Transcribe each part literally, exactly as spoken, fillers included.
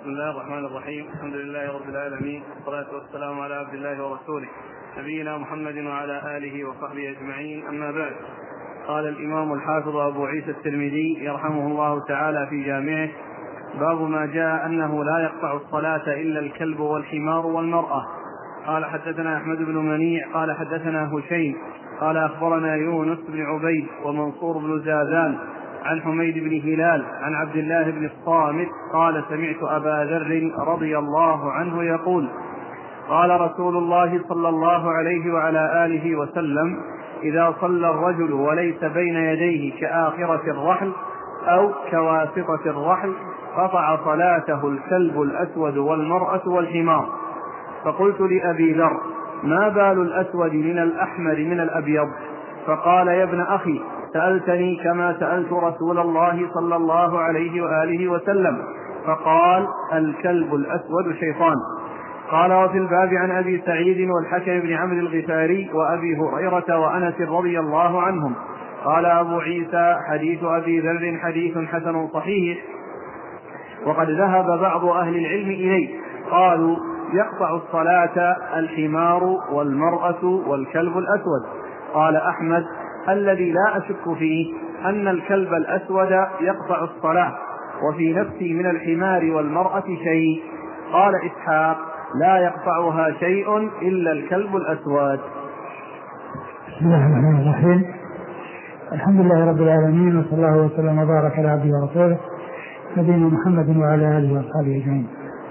بسم الله الرحمن الرحيم. الحمد لله رب العالمين، والصلاة والسلام على عبد الله ورسوله نبينا محمد وعلى آله وصحبه أجمعين، أما بعد. قال الإمام الحافظ أبو عيسى الترمذي يرحمه الله تعالى في جامعه: باب ما جاء أنه لا يقطع الصلاة إلا الكلب والحمار والمرأة. قال حدثنا أحمد بن منيع قال حدثنا هشيم قال أخبرنا يونس بن عبيد ومنصور بن زازان عن حميد بن هلال عن عبد الله بن الصامت قال سمعت أبا ذر رضي الله عنه يقول: قال رسول الله صلى الله عليه وعلى آله وسلم: إذا صلى الرجل وليس بين يديه كآخرة الرحل أو كواسطة الرحل قطع صلاته الكلب الأسود والمرأة والحمار. فقلت لأبي ذر: ما بال الأسود من الأحمر من الأبيض؟ فقال: يا ابن أخي، سألتني كما سألت رسول الله صلى الله عليه وآله وسلم، فقال: الكلب الأسود شيطان. قال: وفي الباب عن أبي سعيد والحكم بن عمرو الغفاري وأبي هريرة وأنس رضي الله عنهم. قال أبو عيسى: حديث أبي ذر حديث حسن صحيح، وقد ذهب بعض أهل العلم إليه، قالوا: يقطع الصلاة الحمار والمرأة والكلب الأسود. قال أحمد: الذي لا أشك فيه أن الكلب الأسود يقطع الصلاة، وفي نفسي من الحمار والمرأة شيء. قال إسحاق: لا يقطعها شيء إلا الكلب الأسود. بسم الله الرحمن الرحيم. الحمد لله رب العالمين، وصلى الله وسلم وبارك على عبده ورسوله نبينا محمد وعلى آله وصحبه أجمعين.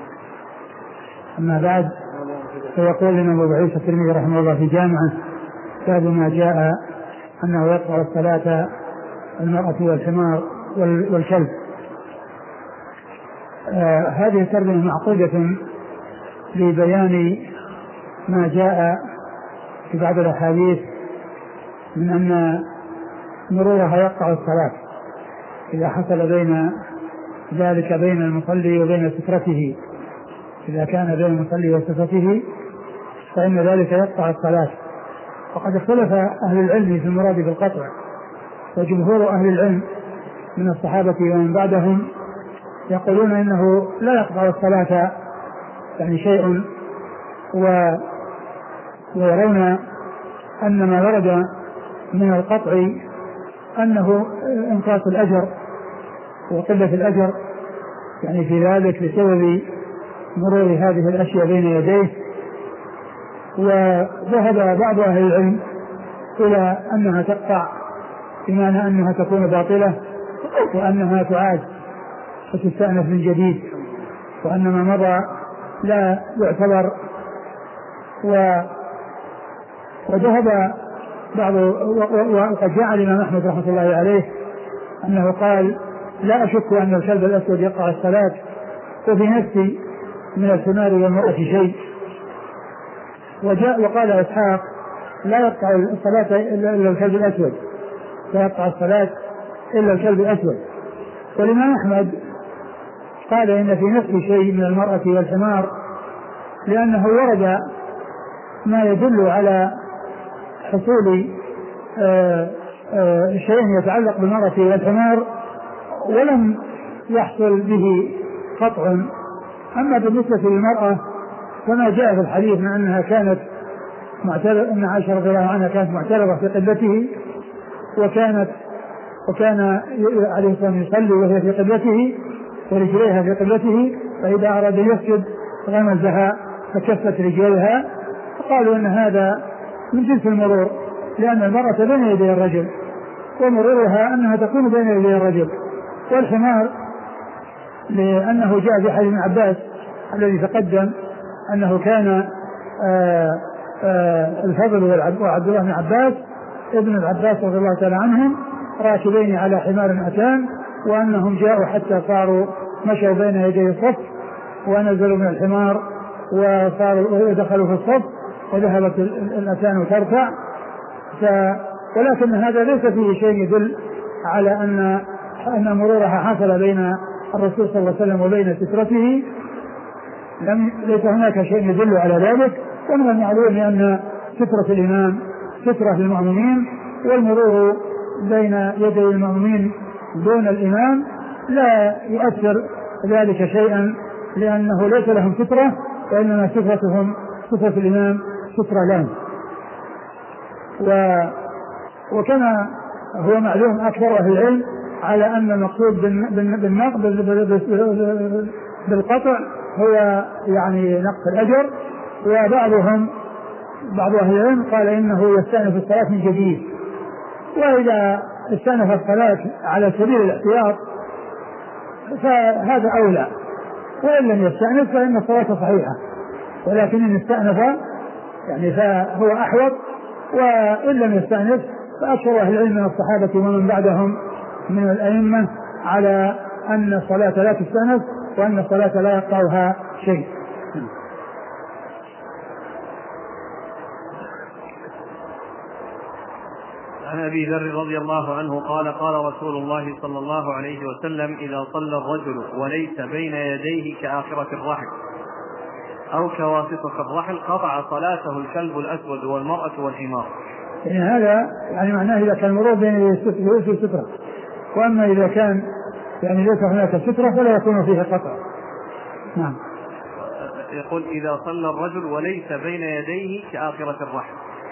أما بعد، فيقول لنا أبو عيسى الترمذي رحمه الله في جامعه: باب ما جاء أنه يقطع الصلاة المرأة والحمار والكلب. آه هذه الترجمة معقودة لبيان ما جاء في بعض الأحاديث من أن مرورها يقطع الصلاة إذا حصل بين ذلك بين المصلي وبين سترته. إذا كان بين المصلي وسترته فإن ذلك يقطع الصلاة. وقد اختلف أهل العلم في المراد بالقطع، وجمهور أهل العلم من الصحابة ومن بعدهم يقولون إنه لا يقطع الصلاة يعني شيء، ويرون أن ما ورد من القطع أنه انقاص الأجر وقلة الأجر يعني في ذلك بسبب مرور هذه الأشياء بين يديه. وذهب بعض أهل العلم إلى أنها تقطع بمعنى أنها تكون باطلة، وأنها تعاد وتستأنف من جديد، وأن ما مضى لا يعتبر. و... وذهب بعض وقد جاء الإمام أحمد رحمة الله عليه أنه قال: لا أشك أن الكلب الأسود يقطع الصلاة، وفي نفسي من الحمار والمرأة شيء. وجاء وقال إسحاق: لا يقطع الصلاة إلا الكلب الأسود، لا يقطع الصلاة إلا الكلب الأسود. والإمام أحمد قال: إن في نفسي شيء من المرأة والحمار، لأنه ورد ما يدل على حصول آآ آآ شيء يتعلق بالمرأة والحمار ولم يحصل به قطع. أما بالنسبة للمرأة وما جاء في الحديث من أنها كانت معترضة، أن عائشة رضي الله عنها كانت معترضة في قبلته، وكانت وكان عليه الصلاة والسلام يصلي وهي في قبلته ورجليها في قبلته، فإذا أراد يسجد غمزها فكفت رجليها. فقالوا أن هذا من جنس المرور، لأن المرأة بين يدي الرجل، ومرورها أنها تكون بين يدي الرجل. والحمار لأنه جاء في حديث ابن عباس الذي تقدم أنه كان آآ آآ الفضل وعبد الله بن عباس ابن العباس رضي الله تعالى عنهم راكبين على حمار أتان، وأنهم جاءوا حتى صاروا مشوا بين يدي الصف، ونزلوا من الحمار وصاروا ودخلوا في الصف، وذهبت الأتان ترفع. ف... ولكن هذا ليس فيه شيء يدل على أن أن مرورها حصل بين الرسول صلى الله عليه وسلم وبين سترته. لم ليس هناك شيء يدل على ذلك. ومن المعلوم أن سترة الإمام سترة للمؤمنين، والمرور بين يدي المؤمنين دون الإمام لا يؤثر ذلك شيئا لأنه ليس لهم سترة، وإنما سترتهم سترة الإمام سترة لهم. و وكما هو معلوم أكثر أهل العلم على أن المقصود بالنقض بالقطع هو يعني نقص الأجر، وبعضهم بعض أهل العلم قال إنه يستأنف الصلاة من جديد، وإذا استأنف الصلاة على سبيل الاحتياط فهذا أولى، وإن لم يستأنف فإن الصلاة صحيحة، ولكن إن استأنف يعني فهو أحوط، وإن لم يستأنف فأكثر أهل العلم من الصحابة ومن بعدهم من الأئمة على أن الصلاة لا تستأنف، وأن الصلاة لا يقطعها شيء. عن أبي ذر رضي الله عنه قال قال رسول الله صلى الله عليه وسلم: إذا صلى الرجل وليس بين يديه كآخرة الرحل أو كواسطة الرحل قطع صلاته الكلب الأسود والمرأة والحمار. يعني هذا يعني معناه إذا كان المرور بين يديه سترة، وأما إذا كان يعني ليس هناك سترة فلا يكون فيه قطع. نعم. يقول: إذا صلى الرجل وليس بين يديه كآخرة الرحل.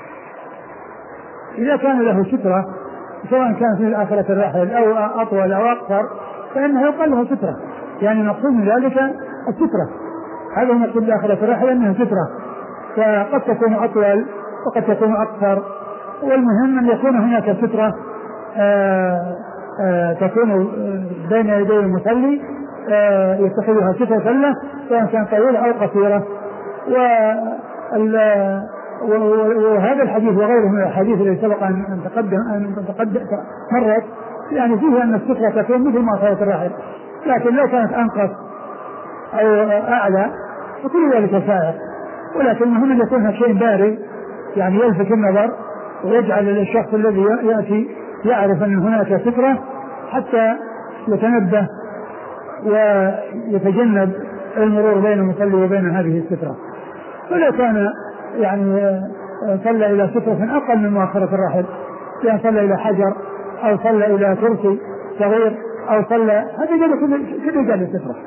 إذا كان له سترة سواء كان في آخرة الرحل أو أطول أو أقصر فإنه يقال له سترة، يعني مقصود من ذلك السترة، هذا مقصود بآخرة الرحل أنها سترة، فقد تكون أطول وقد تكون أقصر، والمهم أن يكون هناك سترة آآ آآ تكون بين يدي المصلي يتخذها سترة له سواء كان طويلة أو قصيرة. وهذا الحديث وغيره من الحديث الذي سبق أن تقدم أن تقدم مرت يعني فيه أن السترة تكون مثل ما صارت الرحل، لكن لو كانت أنقص أو أعلى فكل ذلك سائر، ولكن المهم أن يكون شيء بارز يعني يلفت النظر ويجعل الشخص الذي يأتي يعرف أن هناك سترة حتى يتنبه ويتجنب المرور بين المصلي وبين هذه السترة. ولو كان يعني صلى إلى سترة أقل من مؤخرة الرحل، يعني صلى إلى حجر أو صلى إلى كرسي صغير أو صلى هذا جل كل جل السترة.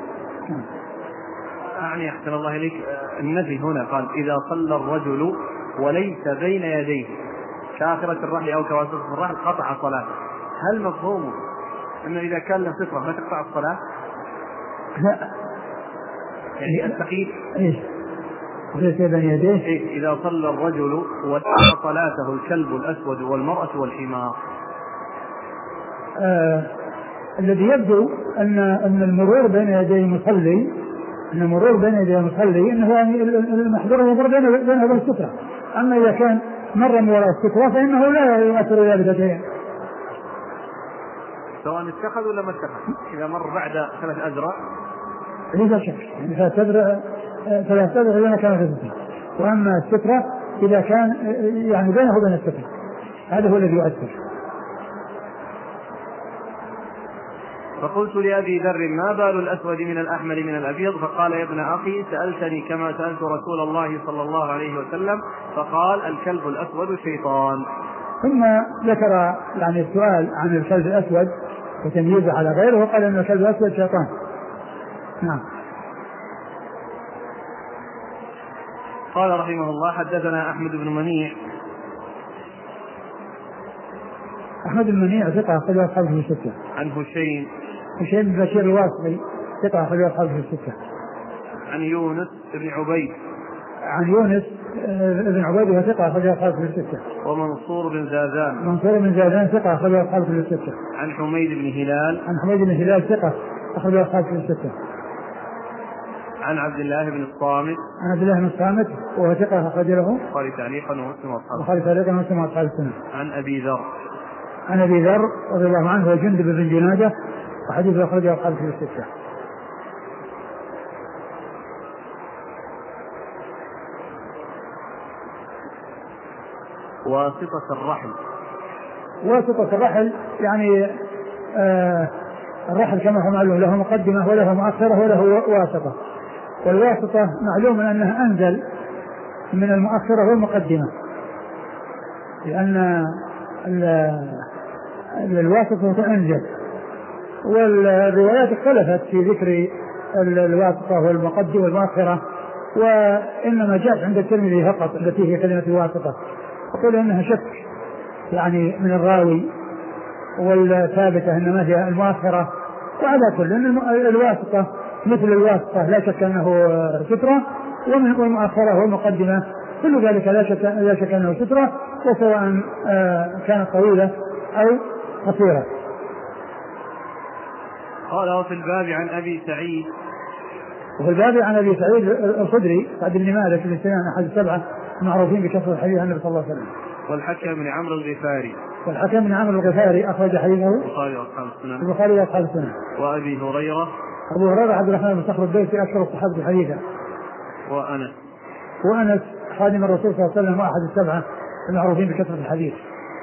أعني أحسن الله إليك النبي هنا قال: إذا صلى الرجل وليس بين يديه كآخرة الرحل أو كواسطة الرحل قطع صلاته. هل مفهومه أنه إذا كان له سترة ما تقطع الصلاة؟ لا، يعني التقييد إيش؟ وليس بين يديه إيه؟ إذا صلى الرجل وقطع صلاته الكلب الأسود والمرأة والحمار. آه الذي يبدو أن أن المرور بين يدي المصلي أن المرور بين يدي المصلي أنه يعني المحظور المرور بين بين هذه السترة، أما إذا كان مر من وراء السترة فإنه لا يؤثر ذلك شيئا سواء اتخذ ولا ما اتخذ. إذا مر بعد ثلاث أذرع ليس شك، يعني ثلاث أذرع ثلاث أذرع إذا كان في السترة، وأما السترة إذا كان يعني بينه وبين السترة هذا هو الذي يؤثر. فقلت لأبي ذر: ما بال الأسود من الأحمر من الأبيض؟ فقال: يا ابن أخي، سألتني كما سألت رسول الله صلى الله عليه وسلم، فقال: الكلب الأسود شيطان. ثم ذكر يعني السؤال عن الكلب الأسود وتمييزه على غيره، وقال أن الكلب الأسود شيطان. نعم. قال رحمه الله: حدثنا أحمد بن منيع. أحمد بن منيع ثقة أخرج أصحابه في الستة. عن هشيم هشيم بن بشير الواسطي ثقة أخرج أصحابه في الستة. عن يونس بن عبيد. عن يونس بن عبيد وهو ثقة أخرج أصحابه في الستة. ومنصور بن زازان. منصور بن زازان ثقة أخرج أصحابه في الستة. عن حميد بن هلال. عن حميد بن هلال ثقة أخرج أصحابه في الستة. عن عبد الله بن الصامت. عن عبد الله بن الصامت وهو ثقة أخرج له البخاري تعليقا ومسلم واصحابه. البخاري تعليقا ومسلم واصحاب السنة. عن أبي ذر. عن أبي ذر رضي الله عنه وجندب بن جنادة وحديث أخرجه أصحابه في الستة. واسطة الرحل. واسطة الرحل يعني آه الرحل كما هو معلوم له مقدمة وله مؤخرة وله واسطة، والواسطة معلوم أنها أنزل من المؤخرة والمقدمة، لأن الواسطة أنزل. والروايات اختلفت في ذكر الواسطة والمقدمة والمؤخرة، وإنما جاءت عند الترمذي فقط التي هي كلمة الواسطة، وقيل إنها شك يعني من الراوي، والثابتة إنما هي المؤخرة. وعلى كل إن الواسطة مثل الواسطة لا شك أنه سترة، ومن المؤخرة والمقدمة كل ذلك لا شك لا شك أنه سترة، وسواء كانت طويلة أو قصيرة. قال وفي الباب عن أبي سعيد وفي الباب عن أبي سعيد الخدري سعد بن مالك بن سنان أحد السبعة معروفين بكثرة الحديث عن النبي صلى الله عليه وسلم. والحكم بن عمرو الغفاري والحكم بن عمرو الغفاري أخرج حديثه البخاري وأصحاب السنن. البخاري وأصحاب السنن. وأبي هريرة أبو هريرة عبد الرحمن بن صخر الدوسي أكثر الصحابة حديثا. وأنس وأنس خادم الرسول صلى الله عليه وسلم وأحد السبعة المعروفين بكثرة الحديث.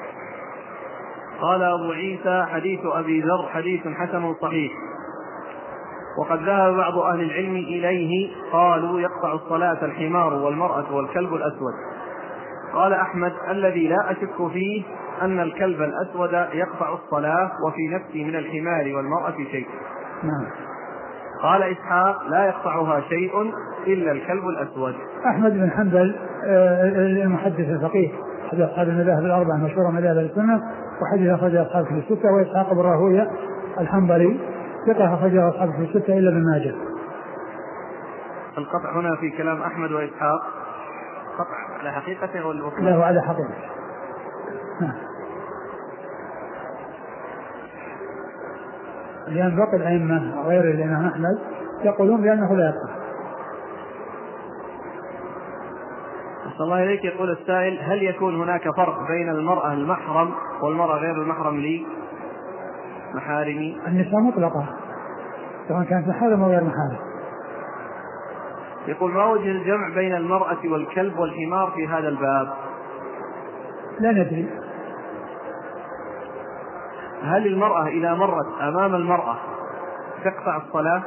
قال أبو عيسى حديث أبي ذر حديث حسن صحيح، وقد ذهب بعض أهل العلم إليه، قالوا يقطع الصلاة الحمار والمرأة والكلب الأسود. قال أحمد الذي لا أشك فيه أن الكلب الأسود يقطع الصلاة، وفي نفسي من الحمار والمرأة شيء. قال إسحاق لا يقطعها شيء إلا الكلب الأسود. أحمد بن حنبل المحدث الفقيه أحد أصحاب المذاهب الأربعة المشهورة مذاهب السنة، وحديث أخرجه أصحاب في الستة. وإسحاق بن راهويه الحنبلي ثقة أخرجه أصحاب في الستة إلا ابن ماجه. القطع هنا في كلام أحمد وإسحاق قطع على حقيقته والوقت له على حقيقته. لأن باقي الأئمة غير الإمام أحمد يقولون بأنه لا يقطع. صلى الله عليك. يقول السائل هل يكون هناك فرق بين المرأة المحرم والمرأة غير المحرم لي محارمي؟ النساء مطلقة سواء كانت محارم أو غير محارم. يقول ما وجه الجمع بين المرأة والكلب والحمار في هذا الباب؟ لا ندري. هل المرأة إذا مرت أمام المرأة تقطع الصلاة؟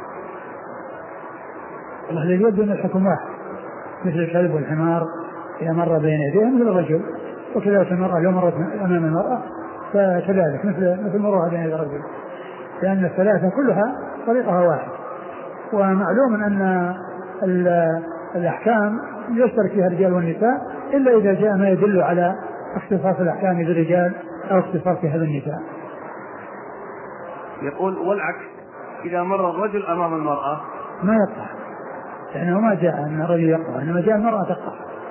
الله الذي يبدو أن الحكم واحد، مثل الكلب والحمار إذا مر بين يديه مثل الرجل، وكذلك المرأة لو مرت أمام المرأة فكذلك مثل مثل مرها بين يدي الرجل، لأن الثلاثة كلها طريقها واحد. ومعلوم أن الأحكام يشترك فيها الرجال والنساء إلا إذا جاء ما يدل على اختصاص الأحكام بالرجال أو اختصاصها بالنساء. يقول والعكس إذا مر الرجل أمام المرأة ما يقطع، لأنه ما جاء أن الرجل يقطع، إنما جاء المرأة تقطع.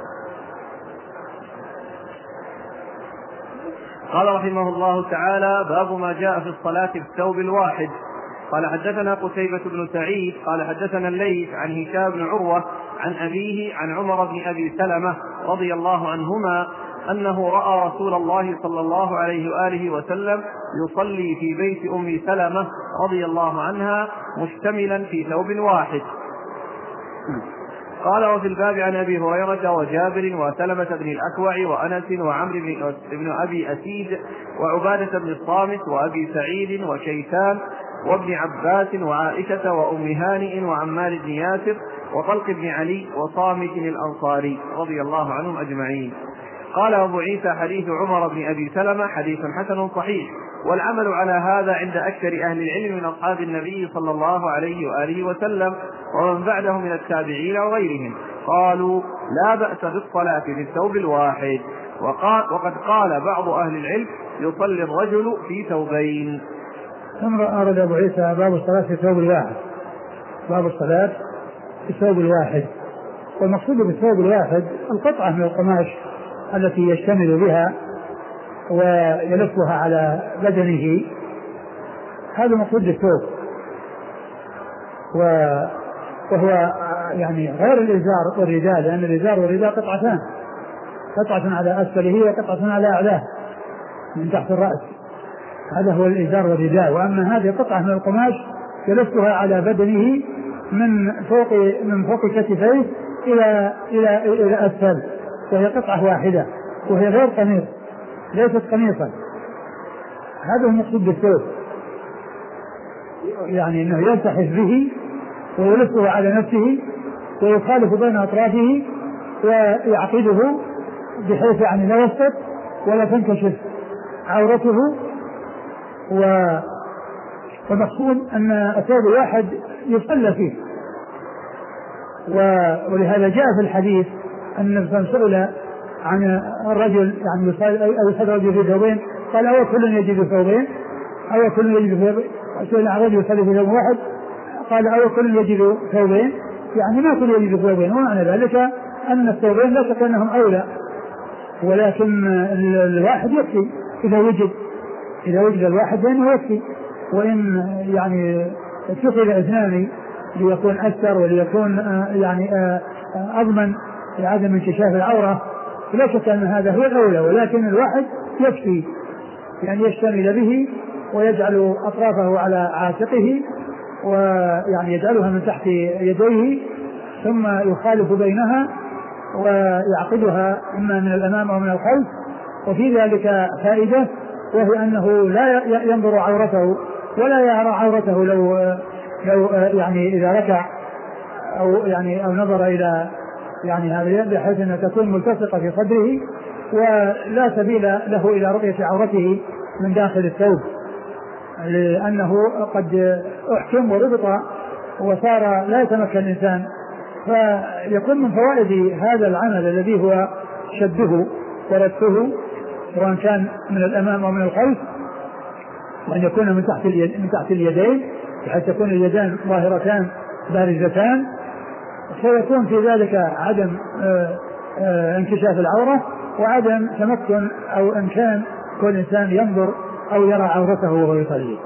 قال رحمه الله تعالى باب ما جاء في الصلاة في الثوب الواحد. قال حدثنا قتيبة بن سعيد قال حدثنا الليث عن هشام بن عروة عن أبيه عن عمر بن أبي سلمة رضي الله عنهما أنه رأى رسول الله صلى الله عليه وآله وسلم يصلي في بيت أم سلمة رضي الله عنها مشتملا في ثوب واحد. قال وفي الباب عن أبي هريرة وجابر وسلمة بن الأكوع وأنس وعمرو بن أبي أسيد وعبادة بن الصامت وأبي سعيد وشيثان وابن عباس وعائشة وأم هانئ وعمار بن ياسر وطلق بن علي وصامت الأنصاري رضي الله عنهم أجمعين. قال أبو عيسى حديث عمر بن أبي سلمة حديث حسن صحيح، والعمل على هذا عند أكثر أهل العلم من أصحاب النبي صلى الله عليه وآله وسلم ومن بعده من التابعين وغيرهم. قالوا لا بأس بالصلاة في الثوب الواحد، وقد قال بعض أهل العلم يصلي الرجل في ثوبين. ثم أرد أبو عيسى باب الصلاة في الثوب الواحد. باب الصلاة في الثوب الواحد، والمقصود بالثوب الواحد القطعة من القماش التي يشتمل بها ويلفها على بدنه، هذا مقصود بالثوب، وهو يعني غير الإزار والرداء، لأن الإزار والرداء قطعتان، قطعة على أسفله وقطعة على أعلاه من تحت الرأس، هذا هو الإزار والرداء. وأما هذه قطعة من القماش يلفها على بدنه من فوق من فوق كتفيه إلى إلى إلى أسفل، وهي قطعة واحدة وهي غير قميص، ليست قميصا. هذا هو المقصود بالثوب، يعني أنه يلتحف به ويلفه على نفسه ويخالف بين أطرافه ويعقده بحيث يعني لا يسقط ولا تنكشف عورته، و والمقصود أن الثوب الواحد يصلى فيه. ولهذا جاء في الحديث أن النبي صلى الله عليه وسلم سئل عن الرجل يعني يصلي أو يصلي الرجل في ثوبين، قال أو كل يجد ثوبين أو كل يجد ثوبين. سئل عن رجل يصلي في ثوب واحد قال أو كل يجد ثوبين، يعني ما كل يجد ثوبين. ومعنى ذلك أن الثوبين لا شك أنهم أولى، ولكن الواحد يكفي إذا وجد إذا وجد الواحد فإنه يكفي. وإن يعني اتخذ اثنان ليكون أكثر وليكون يعني أضمن لعدم انكشاف العورة لا شك أن هذا هو الأولى، ولكن الواحد يكفي يعني يشتمل به ويجعل أطرافه على عاتقه ويعني يجعلها من تحت يديه ثم يخالف بينها ويعقدها إما من الأمام أو من الخلف. وفي ذلك فائدة، وهي أنه لا ينظر عورته ولا يرى عورته لو لو يعني إذا ركع أو يعني أو نظر إلى يعني هذا، بحيث أن تكون ملتصقة في صدره ولا سبيل له إلى رؤية عورته من داخل الثوب، لأنه قد أحكم وربط وصار لا يتمكن الإنسان. فيكون من فوائد هذا العمل الذي هو شده وربطه سواء كان من الأمام أو من الخلف، وأن يكون من تحت اليد من تحت اليدين بحيث تكون اليدان ظاهرتان بارزتان، سيكون في ذلك عدم آآ آآ انكشاف العورة وعدم تمكن أو إمكان كل إنسان ينظر أو يرى عورته وهو يصلي.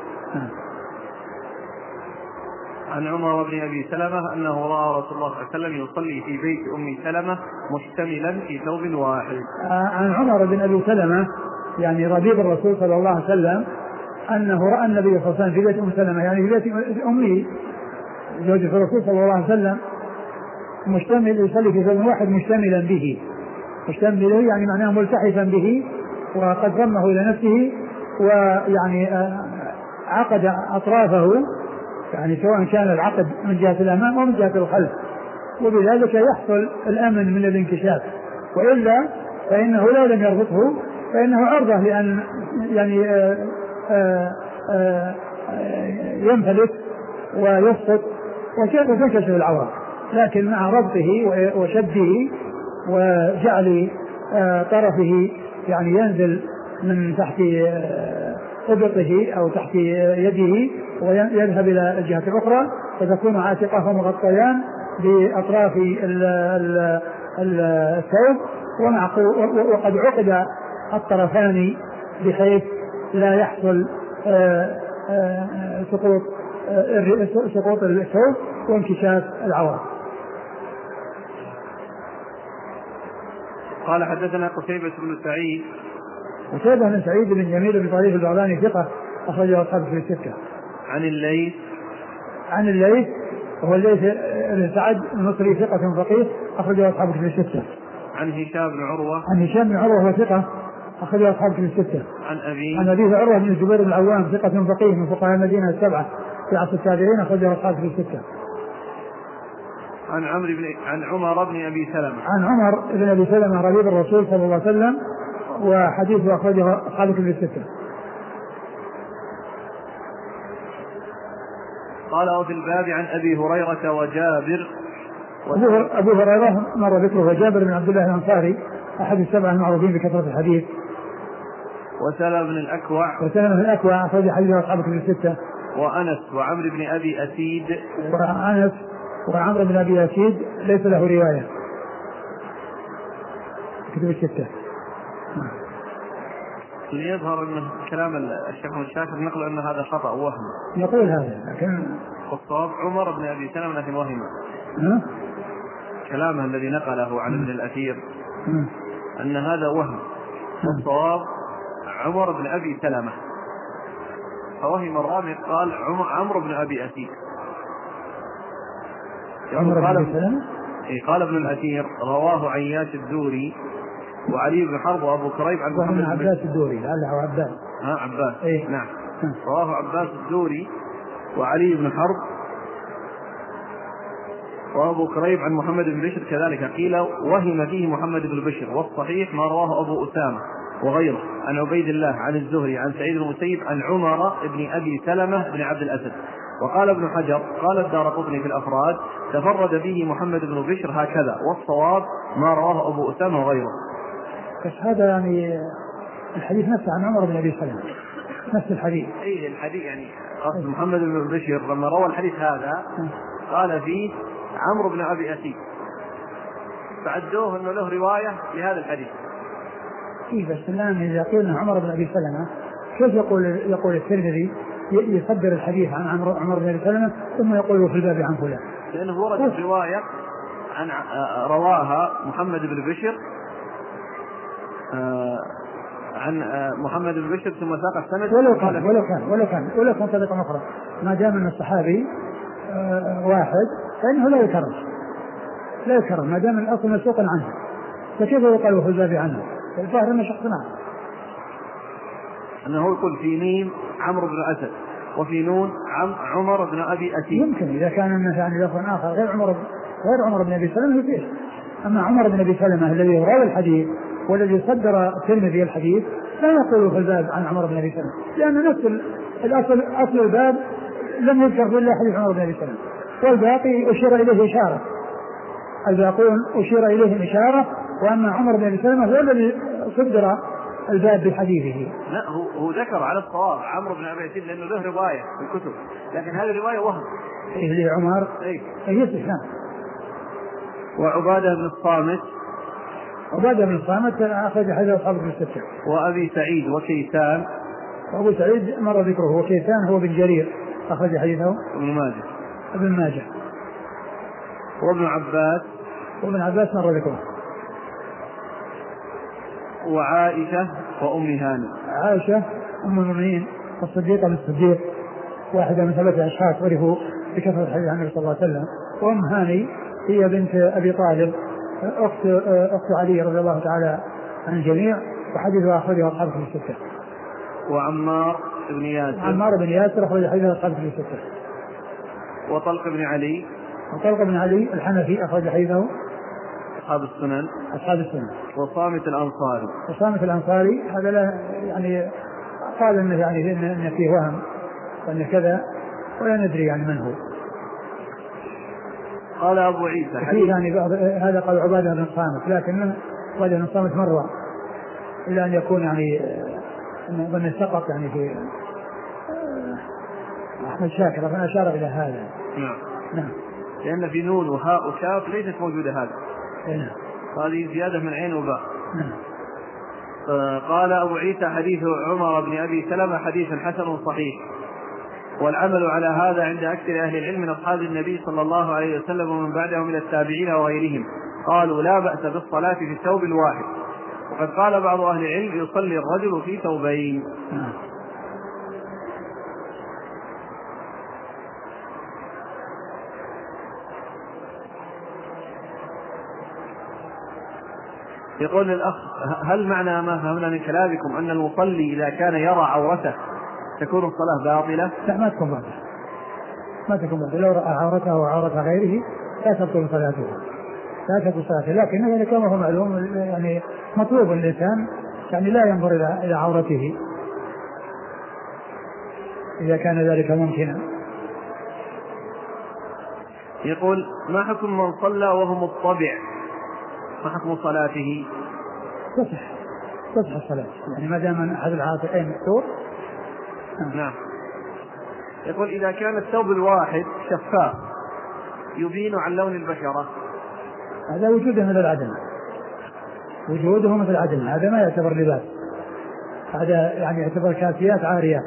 عن عمر بن أبي سلمة أنه رأى رسول الله صلى الله عليه وسلم يصلي في بيت أم سلمة مشتملا في ثوب واحد. عن عمر بن أبي سلمة يعني ربيب الرسول صلى الله عليه وسلم أنه رأى النبي صلى الله عليه وسلم في بيت أم سلمة يعني في بيت أمه زوجة الرسول صلى الله عليه وسلم مشتمل يصلي في ثوب واحد مشتملا به. مشتمل يعني معناه ملتحفا به وقد ضمه إلى نفسه ويعني عقد أطرافه يعني سواء كان العقد من جهة الأمام أو من جهة الخلف، وبذلك يحصل الأمن من الانكشاف. وإلا فإنه لو لم يربطه فإنه عرضة لأن يعني آآ آآ ينفلت ويسقط وتنكشف العورة. لكن مع ربطه وشده وجعل طرفه يعني ينزل من تحت إبطه أو تحت يده ويذهب إلى الجهة الأخرى فتكون عاتقه مغطيان بأطراف الثوب وقد عقد الطرفان بحيث لا يحصل سقوط سقوط الثوب وانكشاف العورة. قال حدثنا قتيبة بن سعيد. قتيبة بن سعيد بن جميل بن طريف البغلاني ثقة أخرجه أصحابه في الستة. عن الليث. عن الليث وهو الليث بن سعد المصري ثقة فقيه أخرجه أصحابه في الستة. عن هشام بن عروة. عن هشام بن عروة وهو ثقة أخرجه أصحابه في الستة. عن أبي. عن أبيه عروة بن الزبير بن العوام ثقة فقيه من فقهاء المدينة السبعة في عصر التابعين أخرجه أصحابه في الستة. عن عمرو بن عن عمر بن أبي سلمة. عن عمر بن أبي سلمة ربيب الرسول صلى الله عليه وسلم وحديثه أخرجه أصحابه في الستة. قال وفي الباب عن أبي هريرة وجابر. أبو هريرة مر ذكره وجابر بن عبد الله الأنصاري أحد السبعة المعروفين بكثرة الحديث. وسلم بن الأكوع. وسلم بن الأكوع أخرج حديثه أصحابه في الستة. وأنس وعمرو بن أبي أسيد. وأنس وعمرو بن أبي أسيد ليس له رواية كتب الستة. ليظهر أن كلام الشيخ الشاكر نقل أن هذا خطأ وهم. يقول هذا لكن الصواب عمر بن أبي سلمة لكن وهم. أه؟ كلامه الذي نقله عن ابن الأثير أه؟ أن هذا وهم. الصواب عمر بن أبي سلمة، فوهم الرامي قال عمرو بن أبي أسيد. عمر بن أبي سلمة قال ابن الأثير رواه عياش الدوري وعلي بن حرب وأبو كريب عن محمد بن عباس الدوري. لعله عباس. ها عباس. إيه؟ نعم. رواه عباس الدوري وعلي بن حرب وأبو كريب عن محمد بن بشر كذلك. قيل وهم فيه محمد بن بشر، والصحيح ما رواه أبو أسامة وغيره عن عبيد الله عن الزهري عن سعيد بن المسيب عن عمر بن أبي سلمة بن عبد الأسد. وقال ابن حجر قال الدارقطني في الأفراد تفرد به محمد بن بشر هكذا، والصواب ما رواه أبو أسامة وغيره. بس هذا يعني الحديث نفسه عن عمر بن أبي سلمة نفس الحديث. أي الحديث يعني قصد محمد بن بشر لما روى الحديث هذا قال فيه عمرو بن أبي أسيد، فعدوه أنه له رواية لهذا الحديث. إيه بس الآن إذا قلنا عمر بن أبي سلمة كيف يقول يقول الترمذي يصدر الحديث عن عمر عمر بن أبي سلمة ثم يقول في الباب عن فلان؟ لأنه وردت رواية عن رواها محمد بن بشر عن محمد بن بشر ثم ساق السند. ولو كان ولو كان ولو كان ولو كان طريقة أخرى ما دام أن الصحابي واحد فإنه لا يكرر لا يكرر ما دام الأصل مسوق عنه، فكيف يقال في الباب عنه؟ الظاهر أنه شخص نعم أنه يقول في ميم عمرو بن أسد وفي نون عم عمر بن أبي أسيد. يمكن إذا كان الناس يعني لفظ آخر غير عمر غير عمر بن أبي سلمة يفيش. أما عمر بن أبي سلمة الذي راوي الحديث والذي صدر الترمذي الحديث لا يقول في الباب عن عمر بن أبي سلمة، لأن نفس الأصل أصل الباب لم يذكر إلا حديث عمر بن أبي سلمة، والباقي أشير إليه إشارة، الباقون أشير إليهم إشارة، وأما عمر بن أبي سلمة هو الذي صدر الباب بحديثه. لا هو, هو ذكر على الصواب عمرو بن أبي أسيد لأنه له رواية في الكتب، لكن هذه الرواية وهم. إيه اللي عمر إيه يصح. وعبادة بن الصامت عبادة بن الصامت أخرج حديث أصحاب بن الستة. وأبي سعيد وكيسان. وأبو سعيد مر ذكره، وكيسان هو بن جرير أخرج حديثه ابن ماجه ابن ماجه. وابن عباس وابن عباس مر ذكره. وعائشة وأم هاني. عائشة أم المؤمنين الصديقة بالصديق واحدة من ثلاثة أشخاص عرفوا بكثرة الحديث عن النبي صلى الله عليه وسلم. وأم هاني هي بنت أبي طالب أخت أخت علي رضي الله تعالى عن الجميع، وحديثها أخرجه أصحاب في الستة. وعمار بن ياسر عمار بن ياسر أخرج حديثه أصحاب في الستة. وطلق بن علي وطلق بن علي الحنفي أخرج حديثه أصحاب السنن أصحاب السنن. وصامت الأنصاري وصامت الأنصاري هذا لا يعني قال إنه يعني إن فيه وهم وإن كذا ولا ندري يعني من هو. قال أبو عيسى حديث يعني هذا قال عبادة بن الصامت، لكن عبادة بن الصامت مرة إلا أن يكون يعني أن سقط يعني في أحمد شاكر فأنا أشار إلى هذا. نعم نعم لأن في نون وهاء وكاف ليست موجودة هذا. نعم هذه زيادة من عين وباء. نعم. قال أبو عيسى حديث عمر بن أبي سلمة حديث حسن صحيح، والعمل على هذا عند أكثر أهل العلم من أصحاب النبي صلى الله عليه وسلم ومن بعدهم من التابعين وغيرهم، قالوا لا بأس بالصلاة في الثوب الواحد، وقد قال بعض أهل العلم يصلي الرجل في ثوبين. نعم. يقول الأخ هل معنى ما فهمنا من كلامكم أن المصلي إذا كان يرى عورته تكون الصلاة باطلة؟ لا ما تكون باطلة، ما تكون باطلة، لو رأى عورته وعورة غيره لا تبطل صلاته لا تبطل صلاته، لكن إذا كان هو معلوم يعني مطلوب الإنسان يعني لا ينظر إلى عورته إذا كان ذلك ممكنا. يقول ما حكم من صلى وهو مضطبع، ما حكم صلاته؟ تصح تصح الصلاة يعني ما دام أحد العاطفين مكتوب. نعم. يقول إذا كان الثوب الواحد شفاف يبين عن لون البشرة، هذا وجوده مثل العدم، وجوده مثل العدم، هذا ما يعتبر لباس، هذا يعني يعتبر كاسيات عاريات.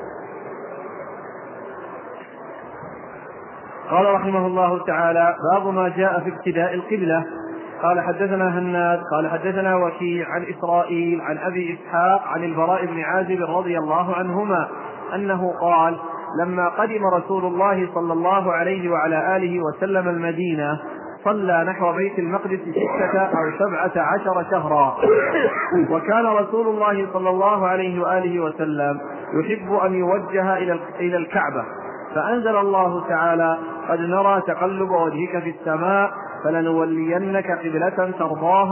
قال رحمه الله تعالى باب ما جاء في ابتداء القبلة. قال حدثنا هناد قال حدثنا وكيع عن إسرائيل عن أبي إسحاق عن البراء بن عازب رضي الله عنهما أنه قال لما قدم رسول الله صلى الله عليه وعلى آله وسلم المدينة صلى نحو بيت المقدس ستة أو سبعة عشر شهرا، وكان رسول الله صلى الله عليه وآله وسلم يحب أن يوجه إلى الكعبة، فأنزل الله تعالى قد نرى تقلب وجهك في السماء فلنولينك قبلة ترضاها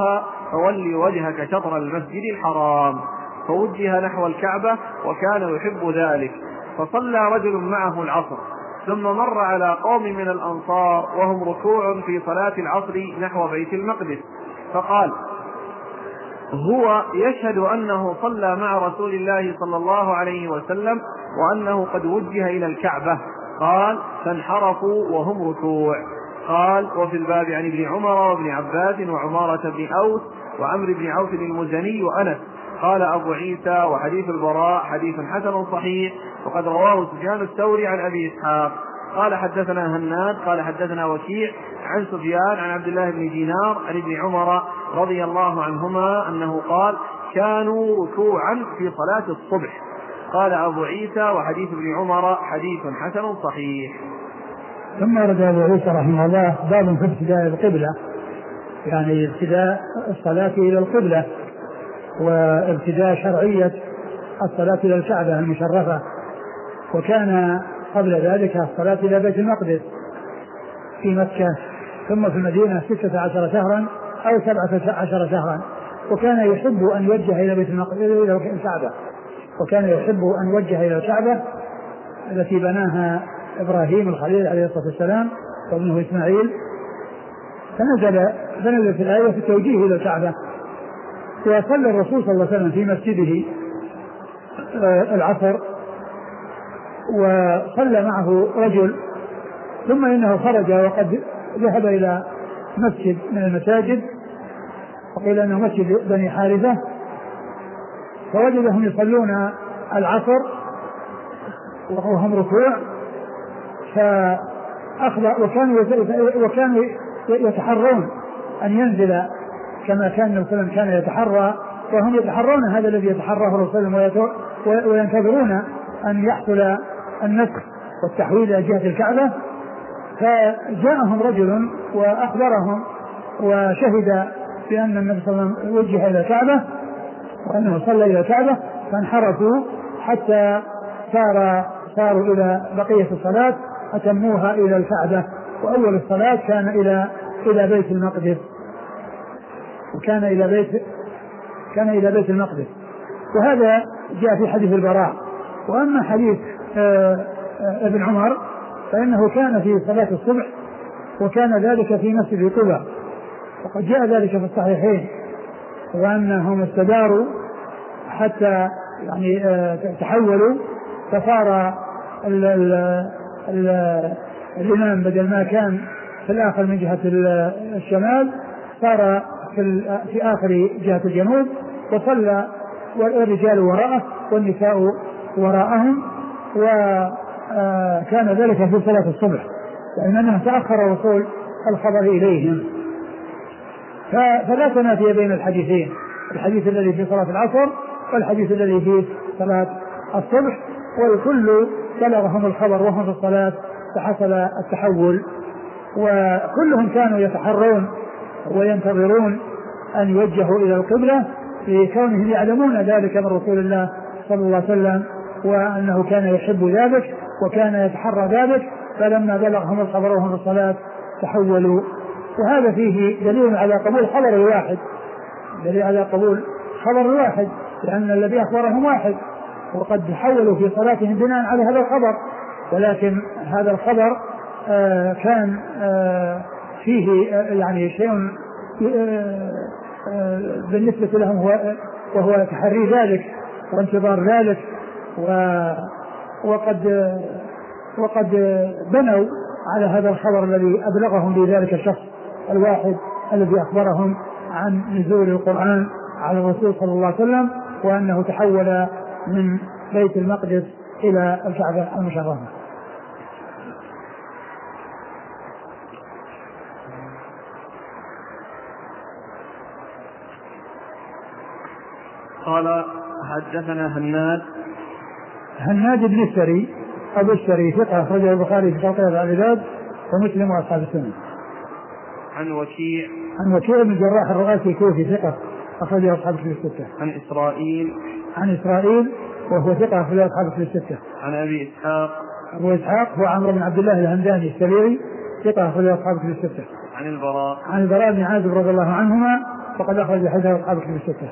فولي وجهك شطر المسجد الحرام، فوجه نحو الكعبة وكان يحب ذلك. فصلى رجل معه العصر، ثم مر على قوم من الأنصار وهم ركوع في صلاة العصر نحو بيت المقدس، فقال: هو يشهد أنه صلى مع رسول الله صلى الله عليه وسلم وأنه قد وجه إلى الكعبة. قال: فانحرفوا وهم ركوع. قال: وفي الباب عن ابن عمر وابن عباس وعمارة بن أوس وعمرو بن عوف المزني وأنس. قال أبو عيسى: وحديث البراء حديث حسن صحيح، وقد رواه سفيان الثوري عن أبي إسحاق. قال: حدثنا هناد قال حدثنا وكيع عن سفيان عن عبد الله بن دينار عن ابن عمر رضي الله عنهما أنه قال: كانوا ركوعا في صلاة الصبح. قال أبو عيسى: وحديث ابن عمر حديث حسن صحيح. ثم ورد أبو عيسى رحمه الله باب في ابتداء القبلة، يعني ابتداء الصلاة إلى القبلة وابتداء شرعية الصلاة إلى الكعبة المشرفة. وكان قبل ذلك الصلاة إلى بيت المقدس في مكة، ثم في المدينة ستة عشر شهرا أو سبعة عشر شهرا. وكان يحب أن يوجه إلى بيت المقدس إلى الكعبة، وكان يحب أن يوجه إلى الكعبة التي بناها إبراهيم الخليل عليه الصلاة والسلام وابنه إسماعيل. فنزل فنزل في الآية في التوجيه إلى الكعبة. وصلى الرسول صلى الله عليه وسلم في مسجده العصر، وصلى معه رجل، ثم إنه خرج وقد ذهب إلى مسجد من المساجد، وقيل أنه مسجد بني حارثة، فوجدهم يصلون العصر وهم ركوع، فأخذ وكانوا وكانوا يتحرون أن ينزل كما كان النبي صلى الله عليه وسلم كان يتحرى، وهم يتحرون هذا الذي يتحراه الرسول وينتظرون أن يحصل النسخ والتحويل إلى جهة الكعبة. فجاءهم رجل وأخبرهم وشهد بأن النبي صلى الله عليه وسلم وجه إلى الكعبة وأنه صلى إلى الكعبة، فانحرفوا حتى صار صاروا إلى بقية الصلاة أتموها إلى الكعبة. وأول الصلاة كان إلى إلى بيت المقدس، وكان إلى بيت كان إلى بيت المقدس. وهذا جاء في حديث البراء. وأما حديث آآ آآ ابن عمر فإنه كان في صلاة الصبح، وكان ذلك في مسجد قباء، وقد جاء ذلك في الصحيحين، وأنهم استداروا حتى يعني تحولوا، فصار ال ال ال الإمام بدل ما كان في الآخر من جهة الشمال صار في, في آخر جهة الجنوب، وصلى والرجال وراءه والنساء وراءهم. وكان ذلك في صلاة الصبح، لأنه تأخر وصول الخبر إليهم. فلا تنافي بين الحديثين، الحديث الذي في صلاة العصر والحديث الذي في صلاة الصبح، والكل بلغهم الخبر وهم في الصلاة فحصل التحول. وكلهم كانوا يتحرون وينتظرون أن يوجهوا إلى القبلة لكونهم يعلمون ذلك من رسول الله صلى الله عليه وسلم، وأنه كان يحب ذلك وكان يتحرى ذلك. فلما بلغهم الخبر وهم في الصلاة تحولوا. وهذا فيه دليل على قبول خبر الواحد، دليل على قبول خبر الواحد، لأن الذي أخبرهم واحد، وقد تحولوا في صلاتهم بناء على هذا الخبر. ولكن هذا الخبر آه كان آه فيه آه يعني شيء آه آه بالنسبة لهم هو وهو تحري ذلك وانتظار ذلك، وقد وقد بنوا على هذا الخبر الذي أبلغهم بذلك الشخص الواحد الذي أخبرهم عن نزول القرآن على الرسول صلى الله عليه وسلم، وأنه تحول من بيت المقدس إلى الكعبة المشرفة. قال: حدثنا هناد هناد بن السري أبو السري ثقة أخرجه البخاري في توقيع العباد ومسلم وأصحاب السنة. عن وكيع عن وكيع بن الجراح الرؤاسي الكوفي ثقة أخرجه أصحاب الكتب الستة. عن إسرائيل عن إسرائيل وهو ثقة أخرجه أصحاب الكتب الستة. عن أبي إسحاق أبو إسحاق هو عمرو بن عبد الله الهمداني السبيعي ثقة أخرجه أصحاب الكتب الستة. عن البراء عن البراء بن عازب رضي الله عنهما وقد أخرج حديثه أصحاب الكتب الستة.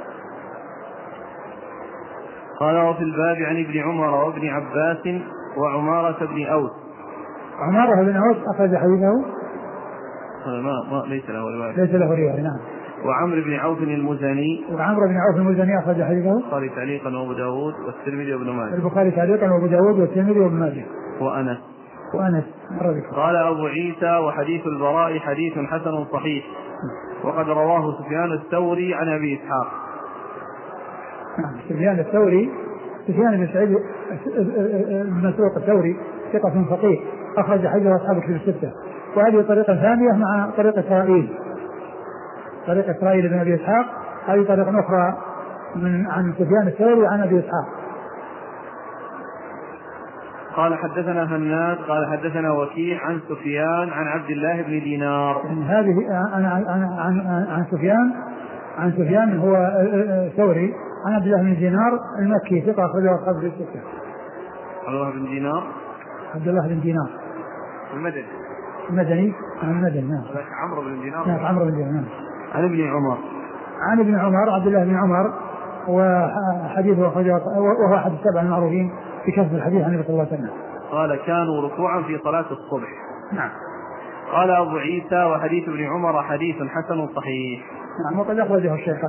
قال وفي الباب عن ابن عمر وابن عباس وعمارة بن أوس. عمارة بن أوس أخرج حديثه ما ما ليس له رواية. ليس له رواية نعم. وعمرو بن عوف المزني. وعمرو بن عوف المزني أخرج حديثه البخاري تعليقا وأبو داود والترمذي وابن ماجه. البخاري تعليقا وأبو داود والترمذي وابن ماجه. وأنس. وأنس قال أبو عيسى وحديث البراء حديث حسن صحيح وقد رواه سفيان الثوري عن أبي إسحاق. سفيان الثوري سفيان بن سعيد بن مسروق الثوري ثقة فقيه أخرج حديثه أصحاب الكتب الستة. وهذه طريقة ثانية مع طريقة إسرائيل طريقة إسرائيل بن أبي إسحاق. هذه طريقة أخرى من عن سفيان الثوري عن أبي إسحاق. قال حدثنا هناد قال حدثنا وكيع عن سفيان عن عبد الله بن دينار. يعني هذه عن عن عن عن سفيان عن سفيان هو ثوري عن عبد الله بن دينار المكي ثقة أخرجه أصحاب الكتب الستة. عبد الله بن دينار عبد الله بن دينار المدني المدني عن المدني نعم. عمرو بن دينار نعم عمرو بن دينار. عن ابن عمر عن ابن عمر عبد الله بن عمر وحديثه أخرجه وهو أحد السبع المعروفين بكسب الحديث عن النبي صلى الله عليه وسلم. قال كانوا ركوعا في صلاة الصبح. نعم. قال أبو عيسى وحديث ابن عمر حديث حسن صحيح. نعم وقد أخرجه الشيخان.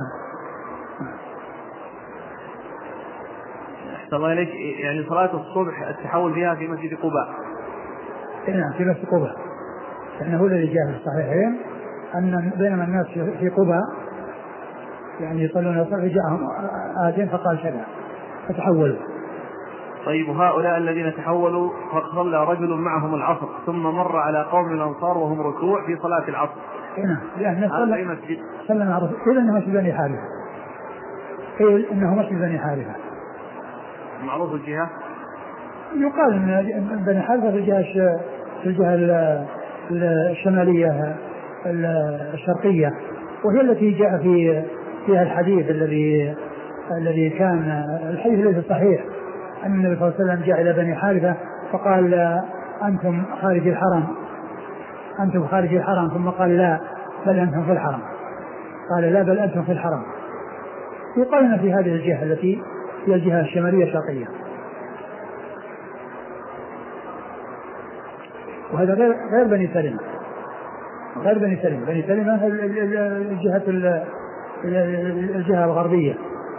الله إليك يعني صلاة الصبح التحول فيها في مسجد قباء. نعم في مسجد قباء لأنه هو الذي جاء في الصحيحين أن بينما الناس في قباء يعني يصلون الصبح جاءهم آتين فقال شرع فتحولوا. طيب هؤلاء الذين تحولوا فصلى رجل معهم العصر ثم مر على قوم الأنصار وهم ركوع في صلاة العصر. نعم لأن هذا أي مسجد؟ صلى مع رسول قيل إنه مسجد بني حارثة. قيل إنه مسجد بني حارثة. معروف الجهة؟ يقال ان بني حارثة في الجهة في الجهة الشمالية الشرقية وهي التي جاء في فيها الحديث الذي الذي كان الحديث ليس صحيح أن النبي صلى الله عليه وسلم جاء إلى بني حارثة فقال أنتم خارج الحرم أنتم خارج الحرم ثم قال لا بل أنتم في الحرم. قال لا بل أنتم في الحرم. يقال في هذه الجهة التي هي الجهة الشمالية الشرقية. وهذا غير غير بني سلمة غير بني سلمة بني سلمة الجهة الجهة الغربية.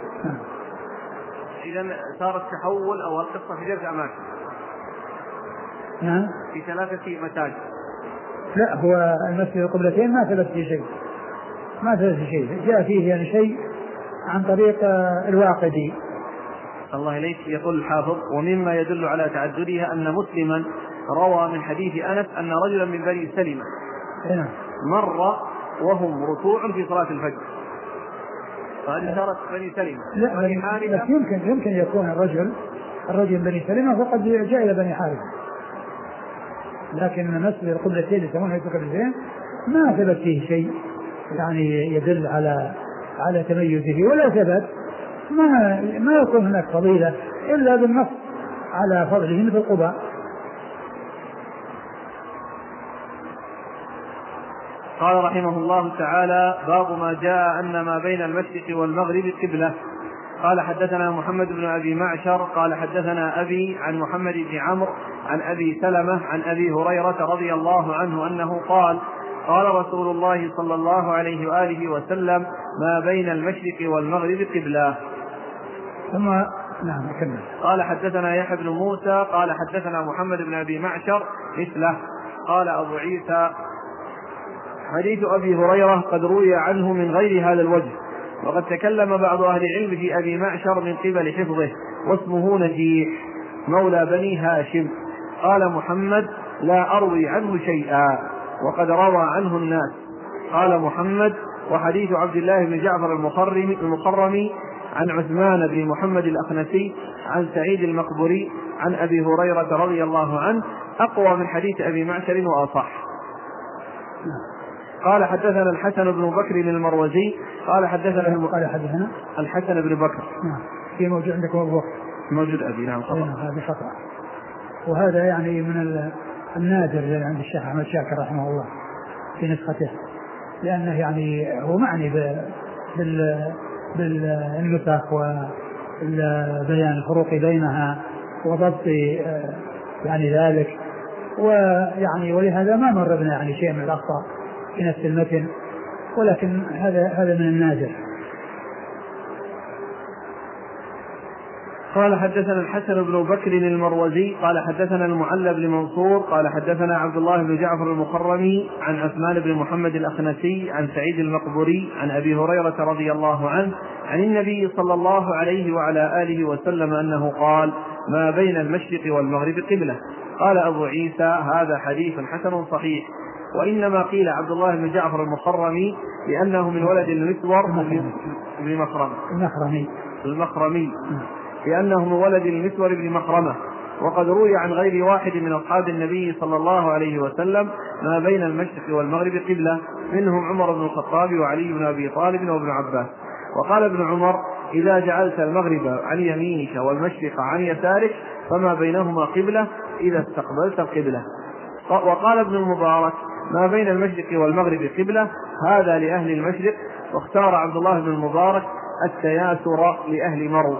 إذا صار التحول أو القصة في ثلاثة أماكن. نعم في ثلاثة مساجد. لا هو المسجد القبلتين ما ثبت فيه شيء ما ثبت فيه شيء جاء فيه يعني شيء عن طريق الواقدي. الله إليك. يقول الحافظ ومما يدل على تعددها أن مسلما روى من حديث أنس أن رجلا من بني سلمة مر وهم ركوع في صلاة الفجر. فهذه صارت بني سلمة. لا بني حارثة يمكن يمكن يكون الرجل الرجل بني سلمة فقد جاء إلى بني حارثة لكن مسجد القبلتين يسمونه القبلتين ما ثبت فيه شيء يعني يدل على على تميزه ولا ثبت ما ما يكون هناك فضيلة إلا بالنص على فضله مثل قباء. قال رحمه الله تعالى باب ما جاء أن ما بين المشرق والمغرب قبلة. قال حدثنا محمد بن أبي معشر قال حدثنا أبي عن محمد بن عمرو عن أبي سلمة عن أبي هريرة رضي الله عنه أنه قال قال رسول الله صلى الله عليه وآله وسلم ما بين المشرق والمغرب قبلة. ثم نعم كمل. قال حدثنا يحيى بن موسى قال حدثنا محمد بن أبي معشر مثله. قال أبو عيسى حديث أبي هريرة قد روي عنه من غير هذا الوجه وقد تكلم بعض أهل العلم في أبي معشر من قبل حفظه واسمه نجيح مولى بني هاشم. قال محمد لا أروي عنه شيئا وقد روى عنه الناس. قال محمد وحديث عبد الله بن جعفر المخرمي عن عثمان بن محمد الأخنسي عن سعيد المقبري عن أبي هريرة رضي الله عنه أقوى من حديث أبي معشر وأصح. قال حدثنا الحسن بن بكر المروزي قال حدثنا الم... قال حدثنا الحسن بن بكر. نعم في موجود عندكم أبو بكر موجود أبي. نعم خطأ. هذا خطأ وهذا يعني من النادر عند الشيخ أحمد شاكر رحمه الله في نسخته لأنه يعني هو معني بالنسخ وبيان الفروق بينها وضبط يعني ذلك، ويعني ولهذا ما مر بنا يعني شيء من الأخطاء في نفس المتن، ولكن هذا هذا من النادر. قال حدثنا الحسن بن بكر المروزي قال حدثنا المعلى بن منصور قال حدثنا عبد الله بن جعفر المخرمي عن عثمان بن محمد الأخنسي عن سعيد المقبوري عن أبي هريرة رضي الله عنه عن النبي صلى الله عليه وعلى آله وسلم أنه قال: ما بين المشرق والمغرب قبلة. قال أبو عيسى: هذا حديث حسن صحيح. وإنما قيل عبد الله بن جعفر المخرمي لأنه من ولد المسور بن مخرمة المخرمي المخرمي لأنه من ولد المسور بن مخرمة. وقد روي عن غير واحد من أصحاب النبي صلى الله عليه وسلم ما بين المشرق والمغرب قبلة، منهم عمر بن الخطاب وعلي بن أبي طالب وابن عباس. وقال ابن عمر: إذا جعلت المغرب عن يمينك والمشرق عن يسارك فما بينهما قبلة إذا استقبلت القبلة. وقال ابن المبارك: ما بين المشرق والمغرب قبلة، هذا لأهل المشرق. واختار عبد الله بن المبارك التياسر لأهل مرو.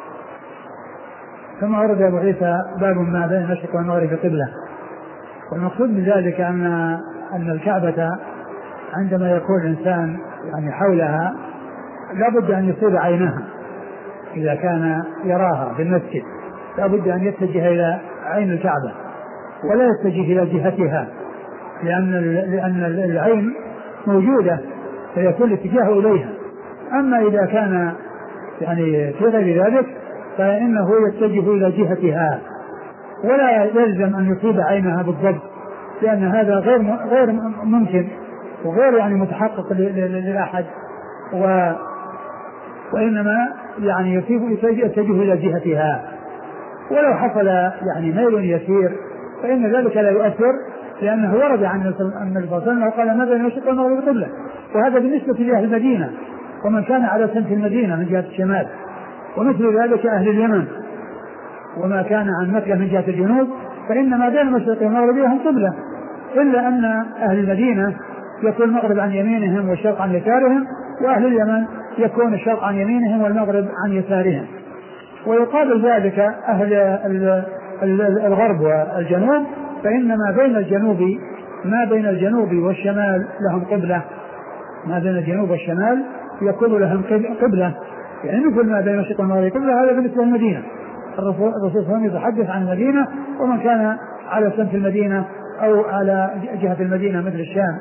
كما ورد أبو عيسى: باب ما بين المشرق والمغرب قبلة. والمقصود بذلك أن أن الكعبة عندما يكون الإنسان يعني حولها لابد أن يصيب عينها إذا كان يراها في المسجد، لابد أن يتجه إلى عين الكعبة ولا يتجه إلى جهتها، لأن لأن العين موجودة فيكون الاتجاه إليها. أما إذا كان يعني في غير ذلك فإنه يتجه إلى جهتها ولا يلزم أن يصيب عينها بالضبط، لأن هذا غير غير ممكن وغير يعني متحقق لأحد، و وإنما يعني يصيب يتجه إلى جهتها. ولو حصل يعني ميل يسير فإن ذلك لا يؤثر، لأنه ورد عن النبي صلى الله عليه وسلم قال: ما بين المشرق والمغرب قبلة. وهذا بالنسبة لأهل المدينة ومن كان على سمت المدينة من جهة الشمال، ومثل ذلك أهل اليمن. وما كان عن مكة من جهة الجنوب فإن ما بين المشرق والمغرب هم قبلة، إلا أن أهل المدينة يكون المغرب عن يمينهم والشرق عن يسارهم، وأهل اليمن يكون الشرق عن يمينهم والمغرب عن يسارهم. ويقابل ذلك أهل الغرب والجنوب، فإن ما بين الجنوب ما بين الجنوب والشمال لهم قبلة، ما بين الجنوب والشمال يكون لهم قبلة، يعني مثل ما بين المشرق والمغرب قبلة. هذا بالنسبة للمدينة، الرسول صلى الله عليه وسلم يتحدث عن المدينة ومن كان على سمت المدينة أو على جهة المدينة مثل الشام.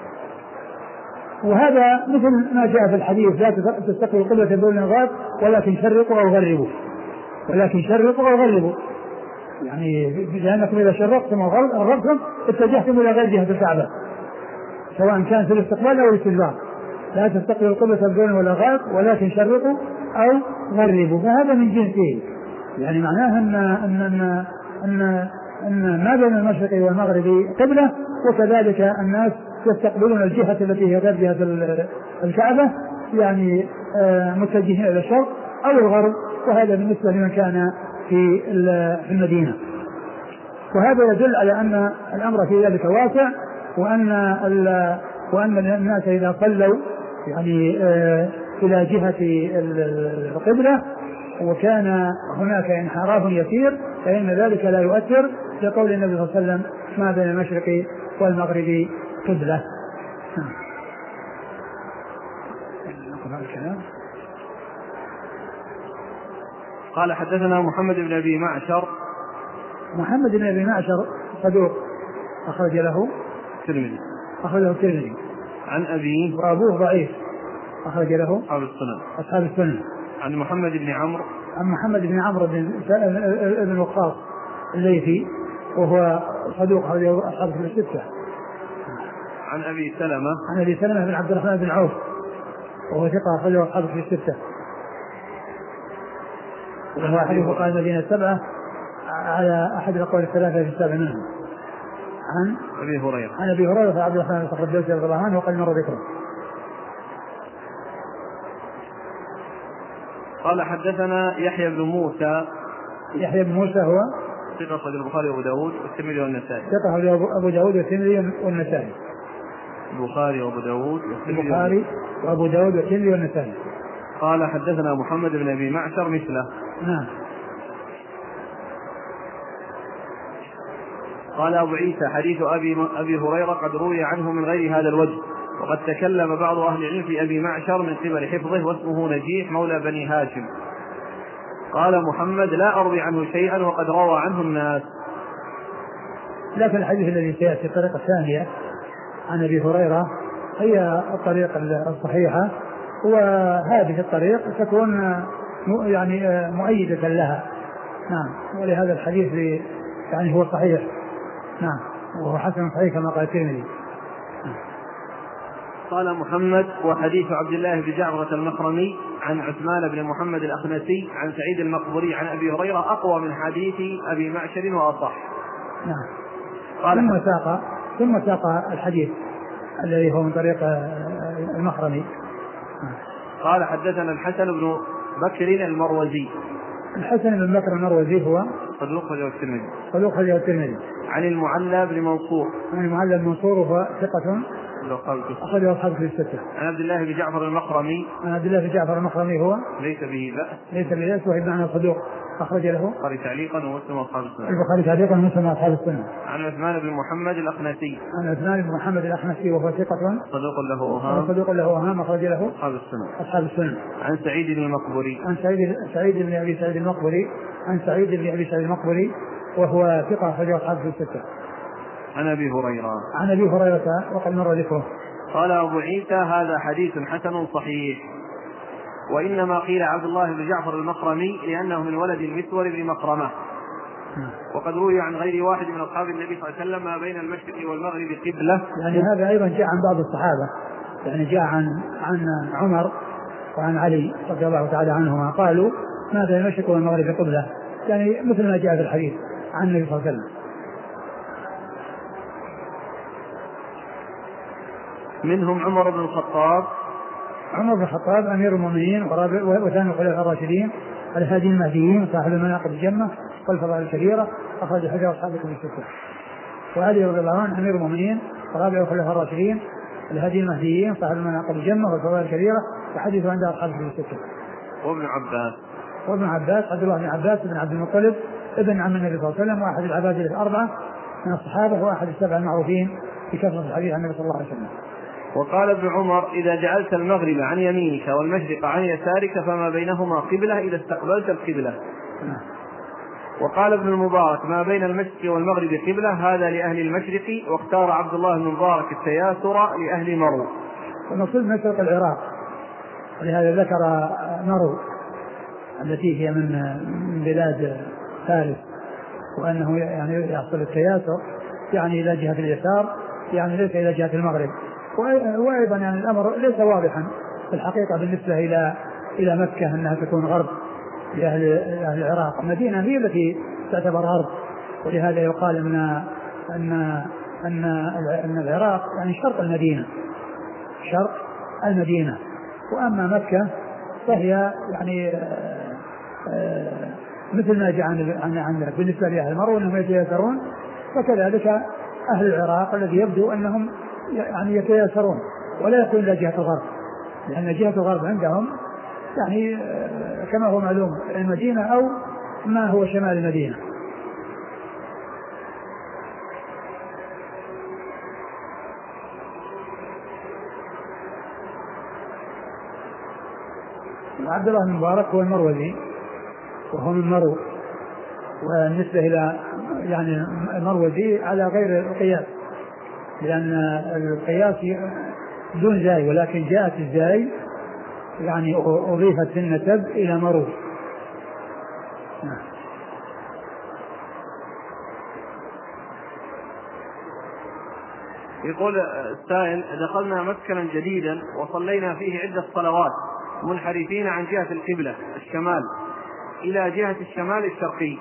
وهذا مثل ما جاء في الحديث: لا تستقبلوا قبلة بول الغاب ولكن شرقوا أو غربوا، ولكن شرقوا أو غربوا، يعني لأنكم إذا شرقتم أو غربتم اتجهتم إلى غير جهة الكعبة، سواء كان في الاستقبال أو الاستدبار. لا تستقبلوا قبلة بول ولا غاب ولكن شرقوا أو غربوا. فهذا من جنسه، يعني معناه أن أن أن أن, أن ما بين المشرق والمغرب قبلة، وكذلك الناس يستقبلون الجهة التي هي غير جهة الكعبة، يعني متجهين إلى الشرق أو الغرب. وهذا بالنسبة لمن كان في المدينة. وهذا يدل على أن الأمر في ذلك واسع، وأن وأن الناس إذا صلوا يعني إلى جهة القبلة وكان هناك انحراف يسير فإن ذلك لا يؤثر، لقول النبي صلى الله عليه وسلم: ما بين المشرق والمغرب قبلة. قال حدثنا محمد بن أبي معشر. محمد بن أبي معشر صدوق أخرج له الترمذي أخرج له الترمذي عن أبيه، وأبوه ضعيف أخرج له أصحاب السنن أصحاب السنن عن محمد بن عمرو عن محمد بن عمرو بن وقاص الليثي وهو صدوق أخرج أصحاب الستة. عن أبي سلمة عن أبي سلمة بن عبد الرحمن بن عوف وهو ثقة أخرج أصحاب الستة، وهو أحد فقهاء المدينة السبعة على أحد الأقوال الثلاثة في السابع منهم. عن أبي هريرة عن أبي هريرة عبد الرحمن بن صخر الدوسي رضي الله عنه وقد مر ذكره. قال حدثنا يحيى بن موسى. يحيى بن موسى هو ثقة أخرج البخاري وأبو داود والترمذي والنسائي. ثقة أخرج أبو داود والترمذي والنسائي. البخاري وأبو داود البخاري وأبو داود والترمذي والنسائي. قال حدثنا محمد بن أبي معشر مثله. نعم. قال أبو عيسى حديث أبي, أبي هريرة قد روي عنه من غير هذا الوجه، وقد تكلم بعض أهل العلم في أبي معشر من قبل حفظه واسمه نجيح مولى بني هاشم. قال محمد لا أروي عنه شيئا وقد روى عنه الناس. لكن الحديث الذي سيأتي الطريقة الثانية عن أبي هريرة هي الطريقة الصحيحة، وهذه الطريق تكون يعني مؤيدة لها. نعم. ولهذا الحديث يعني هو صحيح. نعم. وهو حسن صحيح كما قال الترمذي. قال محمد وحديث عبد الله بن جعفر المخرمي عن عثمان بن محمد الأخنسي عن سعيد المقبوري عن أبي هريرة أقوى من حديث أبي معشر وأصح. نعم. قال ثم ساق ثم ساق الحديث الذي هو من طريق المخرمي. قال حدثنا الحسن بن بكر المروزي. الحسن بن بكر المروزي هو صدوق أخرجه الترمذي. صدوق أخرجه الترمذي. عن المعلى بن منصور. عن المعلى بن منصور وهو ثقة أخرجه أصحاب في الستة. عن عبد الله بن جعفر المخرمي. عن عبد الله بن جعفر المخرمي هو ليس به بأس. ليس به بأس وهو ابن صدوق أخرج له البخاري تعليقا ومسلم أصحاب السنة. البخاري تعليقا ومسلم أصحاب السنة. عن عثمان بن محمد الأخنسي. عن عثمان بن محمد الأخنسي وهو ثقة صدوق له أوهام. صدوق له أوهام أخرج له أصحاب السنة. أصحاب السنة. عن سعيد بن المقبوري. عن سعيد سعيد بن أبي سعيد المقبوري عن سعيد بن أبي سعيد المقبوري وهو ثقة أخرجه أصحاب الستة. عن أبي هريرة. عن أبي هريرة وقد مر ذكره. قال أبو عيسى هذا حديث حسن صحيح. وإنما قيل عبد الله بن جعفر المخرمي لأنه من ولد المسور بن مخرمة. وقد روي عن غير واحد من أصحاب النبي صلى الله عليه وسلم ما بين المشرق والمغرب قبلة. يعني هذا أيضا جاء عن بعض الصحابة، يعني جاء عن عن عمر وعن علي رضي الله تعالى عنهما قالوا ما بين المشرق والمغرب قبلة، يعني مثل ما جاء في الحديث عن النبي صلى الله عليه وسلم. منهم عمر بن الخطاب. عمر بن الخطاب أمير المؤمنين وثاني الخلفاء الراشدين الهادي المهديين صاحب المناقب الجمة والفضائل الكبيرة أخرج حديث أصحاب الكتب الستة. وعلي رضي الله عنه أمير المؤمنين ورابع الخلفاء الراشدين الهادي المهديين صاحب المناقب الجمة والفضائل الكبيرة وحديث عند أصحاب الكتب الستة. وابن عباس. وابن عباس عبد الله بن عباس بن عبد المطلب ابن عم النبي صلى الله عليه وسلم واحد العباد الأربعة من الصحابة وأحد السبع المعروفين في كثرة الحديث عن النبي صلى الله عليه وسلم. وقال ابن عمر إذا جعلت المغرب عن يمينك والمشرق عن يسارك فما بينهما قبلة إذا استقبلت القبلة. وقال ابن المبارك ما بين المشرق والمغرب قبلة هذا لأهل المشرق، واختار عبد الله بن المبارك التياسر لأهل مرو. ونصيب مشرق العراق، ولهذا ذكر مرو التي هي من بلاد فارس، وأنه يعني يحصل التياسر يعني إلى جهة اليسار يعني ليس إلى جهة المغرب. وأيضا يعني الأمر ليس واضحا في الحقيقة بالنسبة إلى إلى مكة أنها تكون غرب لأهل أهل العراق. المدينة هي التي تعتبر غرب، ولهذا يقال أن أن أن أن العراق يعني شرق المدينة شرق المدينة وأما مكة فهي يعني مثل ما جاء عن عن بالنسبة لأهل المرو أنهم يتياسرون، وكذلك أهل العراق الذي يبدو أنهم يعني يتياسرون ولا يكون إلى جهة الغرب، لأن جهة الغرب عندهم يعني كما هو معلوم المدينة أو ما هو شمال المدينة. عبد الله بن مبارك هو المروزي وهو من مرو، والنسبة إلى يعني المروزي على غير القياس، لأن القياس دون زاي، ولكن جاءت الزاي يعني أضيفت في النسب إلى مرو. يقول السائل دخلنا مسكنا جديدا وصلينا فيه عدة صلوات منحرفين عن جهة القبلة الشمال إلى جهة الشمال الشرقي،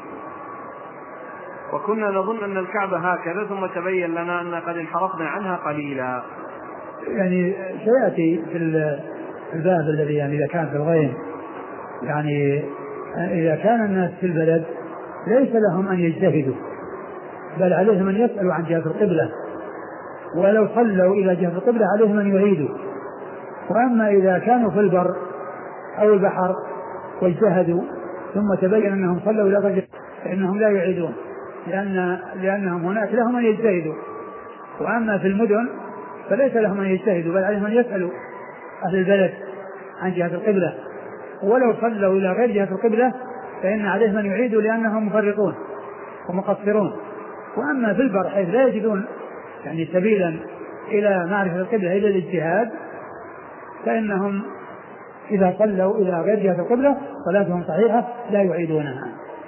وكنا نظن أن الكعبة هكذا ثم تبين لنا أن قد انحرفنا عنها قليلا. يعني سيأتي في الباب الذي يعني إذا كان في الغيم، يعني إذا كان الناس في البلد ليس لهم أن يجتهدوا، بل عليهم أن يسألوا عن جهة القبلة، ولو صلوا إلى جهة القبلة عليهم أن يعيدوا. وأما إذا كانوا في البر أو البحر واجتهدوا ثم تبين أنهم صلوا إلى غير فإنهم لا يعيدون، لأن لأنهم هناك لهم أن يجتهدوا. وأما في المدن فليس لهم أن يجتهدوا، بل عليهم أن يسألوا أهل البلد عن جهة القبلة، ولو صلوا إلى غير جهة القبلة فإن عليهم أن يعيدوا لأنهم مفرطون ومقصرون. وأما في البر حيث لا يجدون يعني سبيلا إلى معرفة القبلة إلى الاجتهاد فإنهم إذا صلوا إلى غير جهة القبلة صلاتهم صحيحة لا يعيدونها.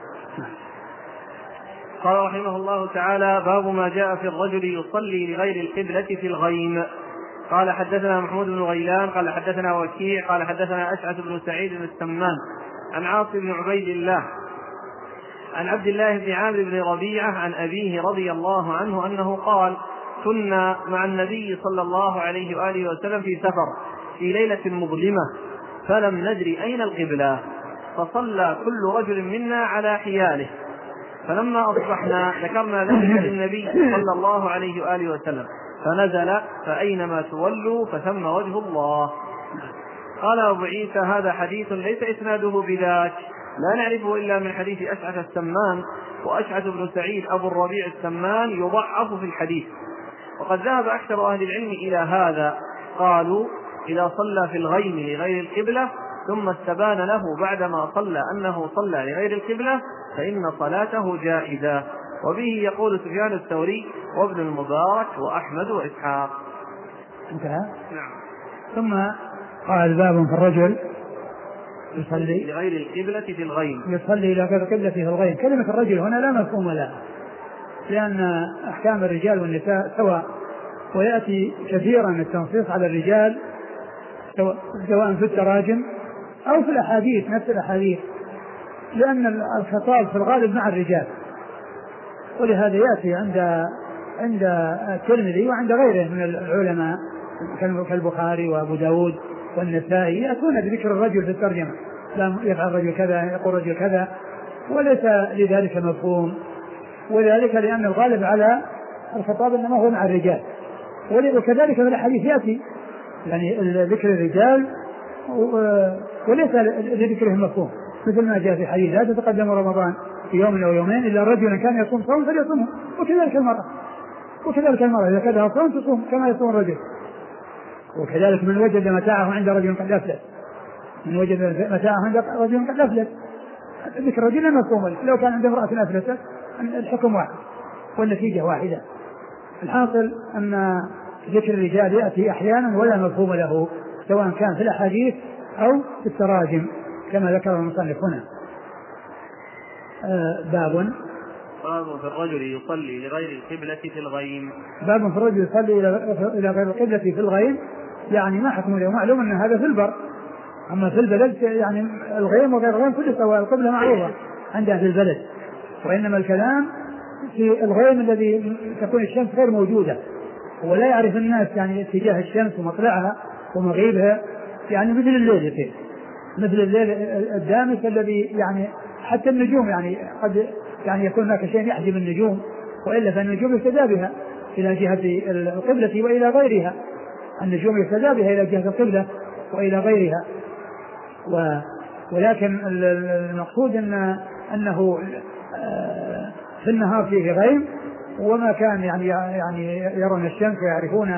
قال رحمه الله تعالى: باب ما جاء في الرجل يصلي لغير القبلة في الغيم. قال حدثنا محمود بن غيلان قال حدثنا وكيع قال حدثنا أشعث بن سعيد بن السمان عن عاصم بن عبيد الله عن عبد الله بن عامر بن ربيعة عن أبيه رضي الله عنه أنه قال: كنا مع النبي صلى الله عليه وآله وسلم في سفر في ليلة مظلمة فلم ندري أين القبلة، فصلى كل رجل منا على حياله، فلما أصبحنا ذكرنا ذلك للنبي صلى الله عليه وآله وسلم فنزل: فأينما تولوا فثم وجه الله. قال أبو عيسى: هذا حديث ليس إسناده بذاك، لا نعرفه إلا من حديث أشعث السمان، وأشعث بن سعيد أبو الربيع السمان يضعف في الحديث. وقد ذهب أكثر أهل العلم إلى هذا، قالوا: إذا صلى في الغيم لغير القبلة ثم استبان له بعدما صلى أنه صلى لغير القبلة فإن صلاته جائزة. وبه يقول سفيان الثوري وابن المبارك وأحمد وإسحاق. انتهى. نعم. ثم قال: باب في الرجل يصلي لغير القبلة في الغيم. يصلي إلى غير القبلة في الغيم. كلمة الرجل هنا لا مفهوم لها، لأن أحكام الرجال والنساء سواء، ويأتي كثيرا التنصيص على الرجال سواء في التراجم أو في الأحاديث نفس الأحاديث، لأن الخطاب في الغالب مع الرجال. ولهذا يأتي عند عند الترمذي وعند غيره من العلماء كالبخاري وأبو داود والنسائي يأتون بذكر الرجل في الترجمة، لا يفعل الرجل كذا يقول الرجل كذا، وليس لذلك مفهوم، وذلك لأن الغالب على الخطاب إنما هو مع الرجال. وكذلك في الحديث يأتي يعني ذكر الرجال وليس لذكرهم مفهوم، مثل ما جاء في حديث: لا تتقدم رمضان في يوم أو يومين إلا رجلا كان يصوم صوم فليصومه، وكذلك المرأة وكذلك المرأة إذا كان صوم تصوم كما يصوم الرجل. وكذلك من وجد متاعه عند رجل قد أفلت، من وجد متاعه عند رجل قد أفلت، ذكر رجل مفهوم. لو كان عند امرأة أفلتت الحكم واحد والنتيجة واحدة. الحاصل أن ذكر الرجال يأتي أحيانا ولا مفهوم له، سواء كان في الأحاديث أو في التراجم كما ذكر المصنف هنا. آه باب باب في الرجل يصلي لغير القبلة في الغيم. باب في الرجل يصلي إلى غير القبلة في الغيم، يعني ما حكم له؟ معلوم أن هذا في البر، أما في البلد يعني الغيم وغير الغيم كل سواء، القبلة معروفة عند أهل البلد، وإنما الكلام في الغيم الذي تكون الشمس غير موجودة ولا يعرف الناس يعني اتجاه الشمس ومطلعها ومغيبها، يعني مثل الليل يصير مثل الليل الدامس الذي يعني حتى النجوم يعني قد يعني يكون هناك شيء يحجب النجوم، وإلا فالنجوم يهتدى بها إلى جهة القبلة وإلى غيرها، النجوم يهتدى بها إلى جهة القبلة وإلى غيرها. و ولكن المقصود أن أنه في النهار فيه غيم، وما كان يعني يعني يرون الشمس ويعرفون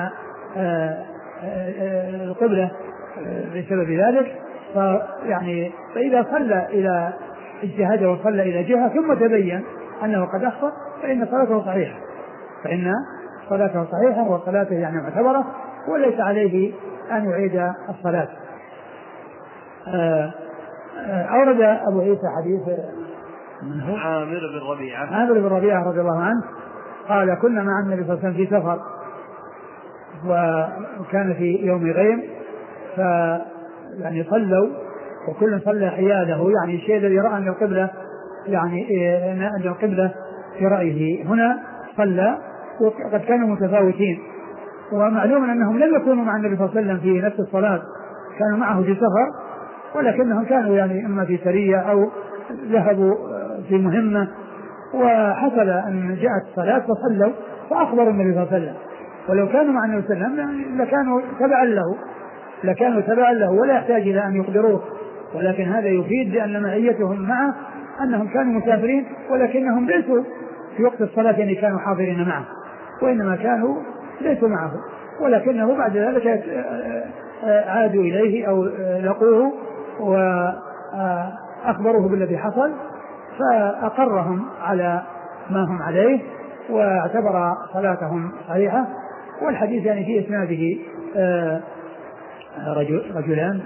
القبلة بسبب ذلك، فيعني فإذا صلى إلى اجتهاد وصلى إلى جهة ثم تبين أنه قد أخطأ فإن صلاته صحيحة، فإن صلاته صحيحة وصلاته يعني معتبرة وليس عليه أن يعيد الصلاة. أورد أبو عيسى حديث عامر بن ربيعة عامر بن ربيعة رضي الله عنه قال: كنا مع النبي صلى الله عليه وسلم في سفر وكان في يوم غيم، ف يعني صلوا وكل صلى حياله، يعني الشيء الذي رأى أن القبلة يعني أن القبلة في رأيه هنا صلى، وقد كانوا متفاوتين، ومعلوم أنهم لم يكونوا مع النبي صلى الله عليه وسلم في نفس الصلاة، كانوا معه في سفر، ولكنهم كانوا يعني إما في سرية أو ذهبوا في مهمة، وحصل أن جاءت الصلاة فصلوا فأخبروا النبي صلى الله عليه وسلم، ولو كانوا مع النبي صلى الله عليه وسلم لكانوا تبعا له لكانوا تبعا له ولا يحتاج إلى أن يخبروه، ولكن هذا يفيد بأن معيتهم معه أنهم كانوا مسافرين ولكنهم ليسوا في وقت الصلاة يعني كانوا حاضرين معه، وإنما كانوا ليسوا معه، ولكنه بعد ذلك عادوا إليه أو لقوه وأخبروه بالذي حصل فأقرهم على ما هم عليه واعتبر صلاتهم صحيحة. والحديث يعني في إسناده رجل رجلان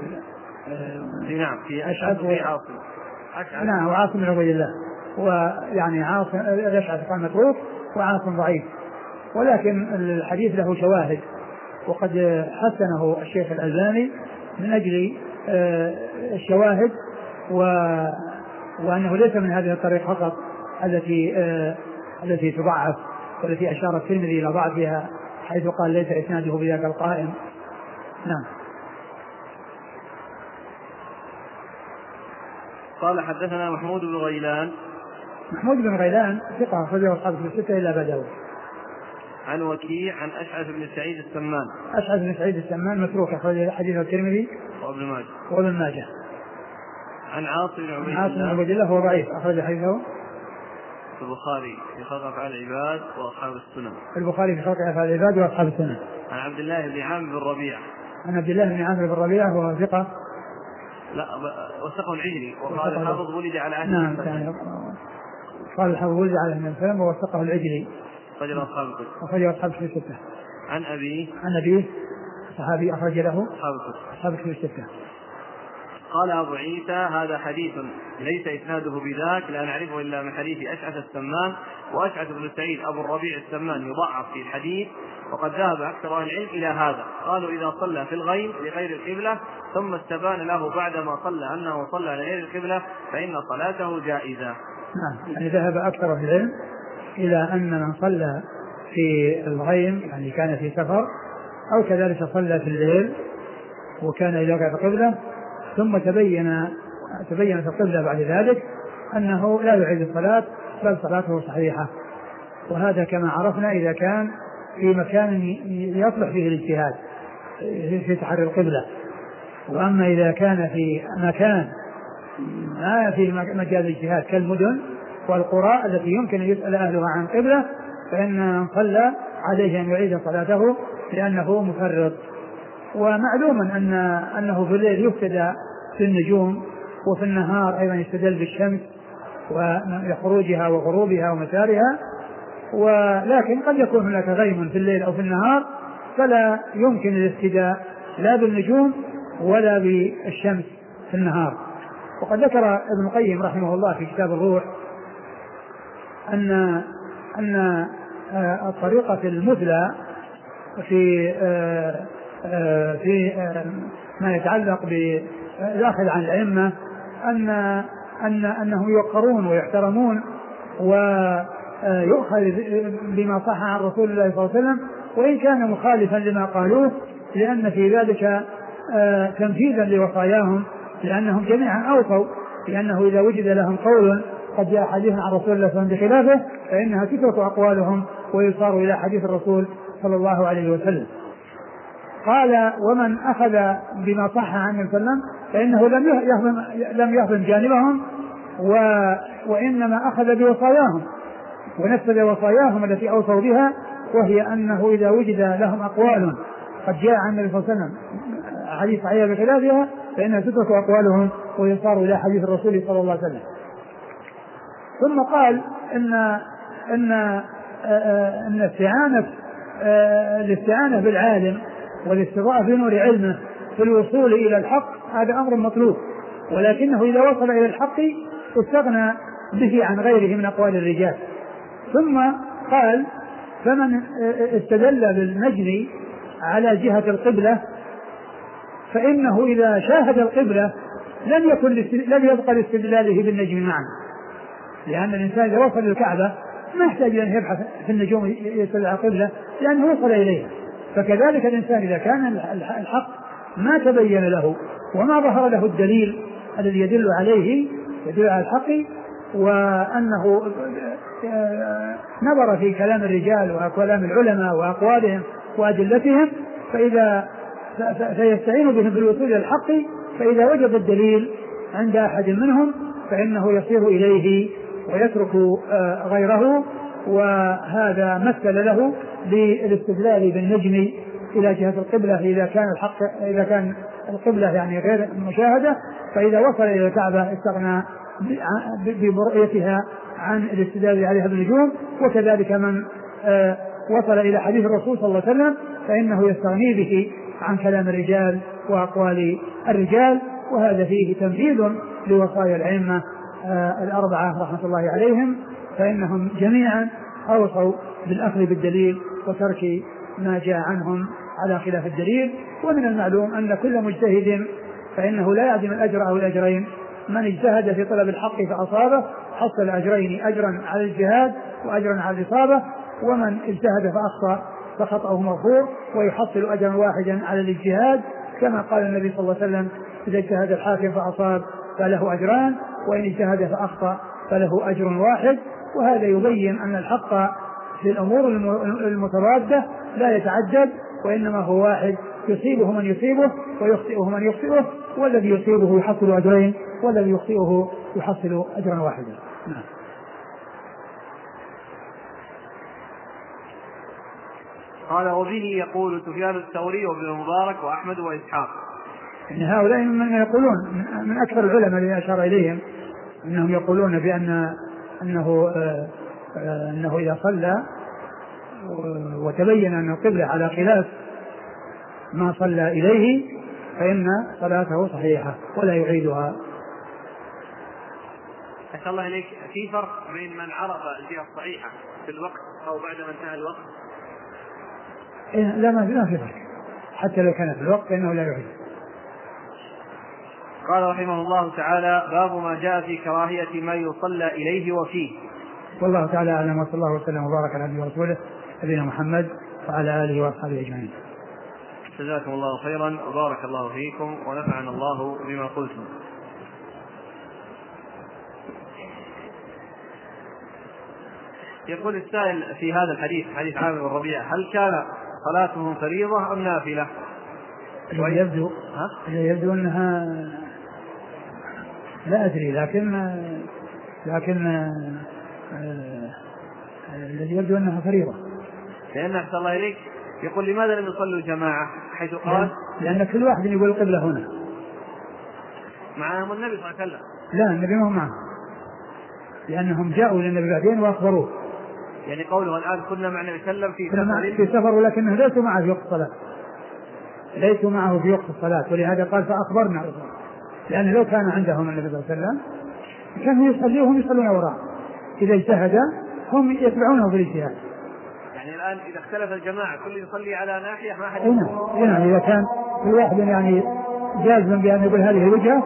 نعم في أشعث وعاصم نعم وعاصم بن عبيد الله، ويعني عاصم الأشعث كان متروك وعاصم ضعيف، ولكن الحديث له شواهد وقد حسنه الشيخ الألباني من أجل الشواهد وأنه ليس من هذه الطريقة فقط التي التي تضعف والتي أشار الترمذي إلى ضعفها حيث قال ليس إسناده بذاك القائم. نعم. قال حدثنا محمود بن غيلان. محمود بن غيلان ثقة أخرجه أصحاب الستة إلا أبا داود. عن وكيع عن أشعث بن سعيد السمان. أشعث بن سعيد السمان متروك أخرج حديث الترمذي وابن ماجه. وابن ماجه. عن عاصم بن عبيد الله. عاصم بن عبيد الله هو ضعيف أخرج حديثه البخاري في خلق أفعال العباد وأصحاب السنن. البخاري في خلق أفعال العباد وأصحاب السنن. عن عبد الله بن عامر بن ربيعة. عن عبد الله بن عامر بن ربيعة وهو ثقة. لا وثقه العجلي وقال الحافظ ولد على عهد نعم يعني قال الحافظ ولد على عهد النبي ووثقه العجلي. أخرجه أصحاب الكتب. أخرجه أصحاب الكتب الستة. عن أبيه. عن أبيه صحابي أخرج له أصحاب الكتب. أصحاب الكتب الستة. قال أبو عيسى هذا حديث ليس إسناده بذاك لا نعرفه إلا من حديث أشعث السمان، وأشعث بن سعيد أبو الربيع السمان يضعف في الحديث، وقد ذهب أكثر أهل العلم إلى هذا. قالوا إذا صلى في الغيم لغير القبلة ثم استبان له بعدما صلى أنه صلى لغير القبلة فإن صلاته جائزة. نعم يعني ذهب أكثر أهل العلم إلى أن من صلى في الغيم يعني كان في سفر أو كذلك صلى في الليل وكان إلى غير القبلة ثم تبين تبينت القبلة بعد ذلك أنه لا يعيد الصلاة بل صلاته صحيحة. وهذا كما عرفنا إذا كان في مكان يصلح فيه الاجتهاد في تحري القبلة، وأما إذا كان في مكان ما في مجال الاجتهاد كالمدن والقرى التي يمكن أن يسأل أهلها عن القبلة فإن من صلى عليه أن يعيد صلاته لأنه مفرط. ومعلوم أن أنه في الليل يفتدى في النجوم وفي النهار أيضا يستدل بالشمس وخروجها وغروبها ومسارها، ولكن قد يكون هناك غيم في الليل أو في النهار فلا يمكن الاستداء لا بالنجوم ولا بالشمس في النهار. وقد ذكر ابن القيم رحمه الله في كتاب الروح أن أن الطريقة المثلى في في ما يتعلق بالأخذ عن الأئمة أن أن أنهم يوقرون ويحترمون ويؤخذ بما صح عن رسول الله صلى الله عليه وسلم وإن كان مخالفا لما قالوه، لأن في ذلك تنفيذا لوصاياهم، لأنهم جميعا أوصوا لأنه إذا وجد لهم قول قد جاء حديث عن رسول الله صلى الله عليه وسلم بخلافه فإنها تترك أقوالهم ويصار إلى حديث الرسول صلى الله عليه وسلم. قال ومن أخذ بما صح عن النبي صلى الله عليه وسلم فإنه لم يهضم لم يهضم جانبهم و... وإنما أخذ بوصاياهم ونفذ وصاياهم التي أوصوا بها، وهي أنه إذا وجد لهم أقوال قد جاء عن النبي صلى الله عليه وسلم حديث صحيح بخلافها فإنها تترك أقوالهم ويصار إلى حديث الرسول صلى الله عليه وسلم. ثم قال إن إن إن الاستعانة الاستعانة بالعالم والاستضاءة بنور علمه في الوصول إلى الحق هذا أمر مطلوب، ولكنه إذا وصل إلى الحق استغنى به عن غيره من أقوال الرجال. ثم قال فمن استدل بالنجم على جهة القبلة فإنه إذا شاهد القبلة لم يكن لم يبقى لاستدلاله بالنجم معا، لأن الإنسان إذا وصل للكعبة ما يحتاج أن يبحث في النجوم يستدل على القبلة لأنه وصل إليها. فكذلك الإنسان إذا كان الحق ما تبين له وما ظهر له الدليل الذي يدل عليه يدل على الحق وأنه نظر في كلام الرجال وكلام العلماء وأقوالهم وأدلتهم، فإذا فيستعين بهم بالوصول إلى الحق، فإذا وجد الدليل عند أحد منهم فإنه يصير إليه ويترك غيره. وهذا مثل له بالاستدلال بالنجم إلى جهة القبلة إذا كان الحق إذا كان القبلة يعني غير مشاهدة، فإذا وصل إلى الكعبة استغنى برؤيتها عن الاستدلال عليها بالنجوم. وكذلك من وصل إلى حديث الرسول صلى الله عليه وسلم فإنه يستغني به عن كلام الرجال وأقوال الرجال. وهذا فيه تمثيل لوصايا الأئمة الأربعة رحمة الله عليهم، فإنهم جميعا أوصوا بالأخذ بالدليل وترك ما جاء عنهم على خلاف الدليل. ومن المعلوم أن كل مجتهد فإنه لا يعدم الأجر أو الأجرين. من اجتهد في طلب الحق فأصابه حصل أجرين، أجرا على الجهاد وأجرا على الإصابة، ومن اجتهد فأخطأ فخطأه مغفور ويحصل أجرا واحدا على الاجتهاد، كما قال النبي صلى الله عليه وسلم: إذا اجتهد الحاكم فأصاب فله أجران، وإن اجتهد فأخطأ فله أجر واحد. وهذا يبين أن الحق في الأمور المتضادة لا يتعدد، وإنما هو واحد، يصيبه من يصيبه ويخطئه من يخطئه، والذي يصيبه يحصل أجرين والذي يخطئه يحصل أجرا واحدا. نعم. قال: وبه يقول سفيان الثوري وابن المبارك وأحمد وإسحاق. إن هؤلاء من يقولون من أكثر العلماء الذين أشار إليهم أنهم يقولون بأن أنه آه آه أنه إذا صلى وتبين أن القبلة على خلاف ما صلى إليه فإن صلاته صحيحة ولا يعيدها. أسأل الله إليك، في فرق بين من عرف الجهة الصحيحة في الوقت أو بعد ما انتهى الوقت؟ إيه لا، ما في فرق، حتى لو كان في الوقت فإنه لا يعيد. قال رحمه الله تعالى: باب ما جاء في كراهية ما يصلى إليه وفيه. والله تعالى أعلم، وصلى الله وسلم وبارك على عبده ورسوله نبينا محمد وعلى آله وأصحابه أجمعين. جزاكم الله خيرا وبارك الله فيكم ونفعنا الله بما قلتم. يقول السائل في هذا الحديث، حديث عامر بن الربيع: هل كان صلاتهم فريضة أم نافلة؟ يبدو يبدو أنها لا أدري، لكن لكن الذي يبدو أنها فريضة، لأن أحسن الله إليك يقول: لماذا لم يصلوا جماعة؟ حيث قال: لأن كل واحد يقول القبلة هنا معهم النبي صلى الله عليه وسلم. لا، النبي ما هو معهم، لأنهم جاءوا للنبي بعدين وأخبروه. يعني قوله الآن كنا مع النبي صلى الله عليه وسلم في سفر في سفر ولكنه ليسوا معه في وقت الصلاة، ليسوا معه في وقت الصلاة، ولهذا قال فأخبرنا، لأن لو كان عندهم النبي صلى الله عليه وسلم كانوا يصليهم يصلون وراء، إذا اجتهد هم يتبعونه بالاجتهاد. يعني الآن إذا اختلف الجماعة كل يصلي على ناحية ما حد يقول. هنا إذا كان كل واحد يعني جازما بأن يقول هذه الوجهة.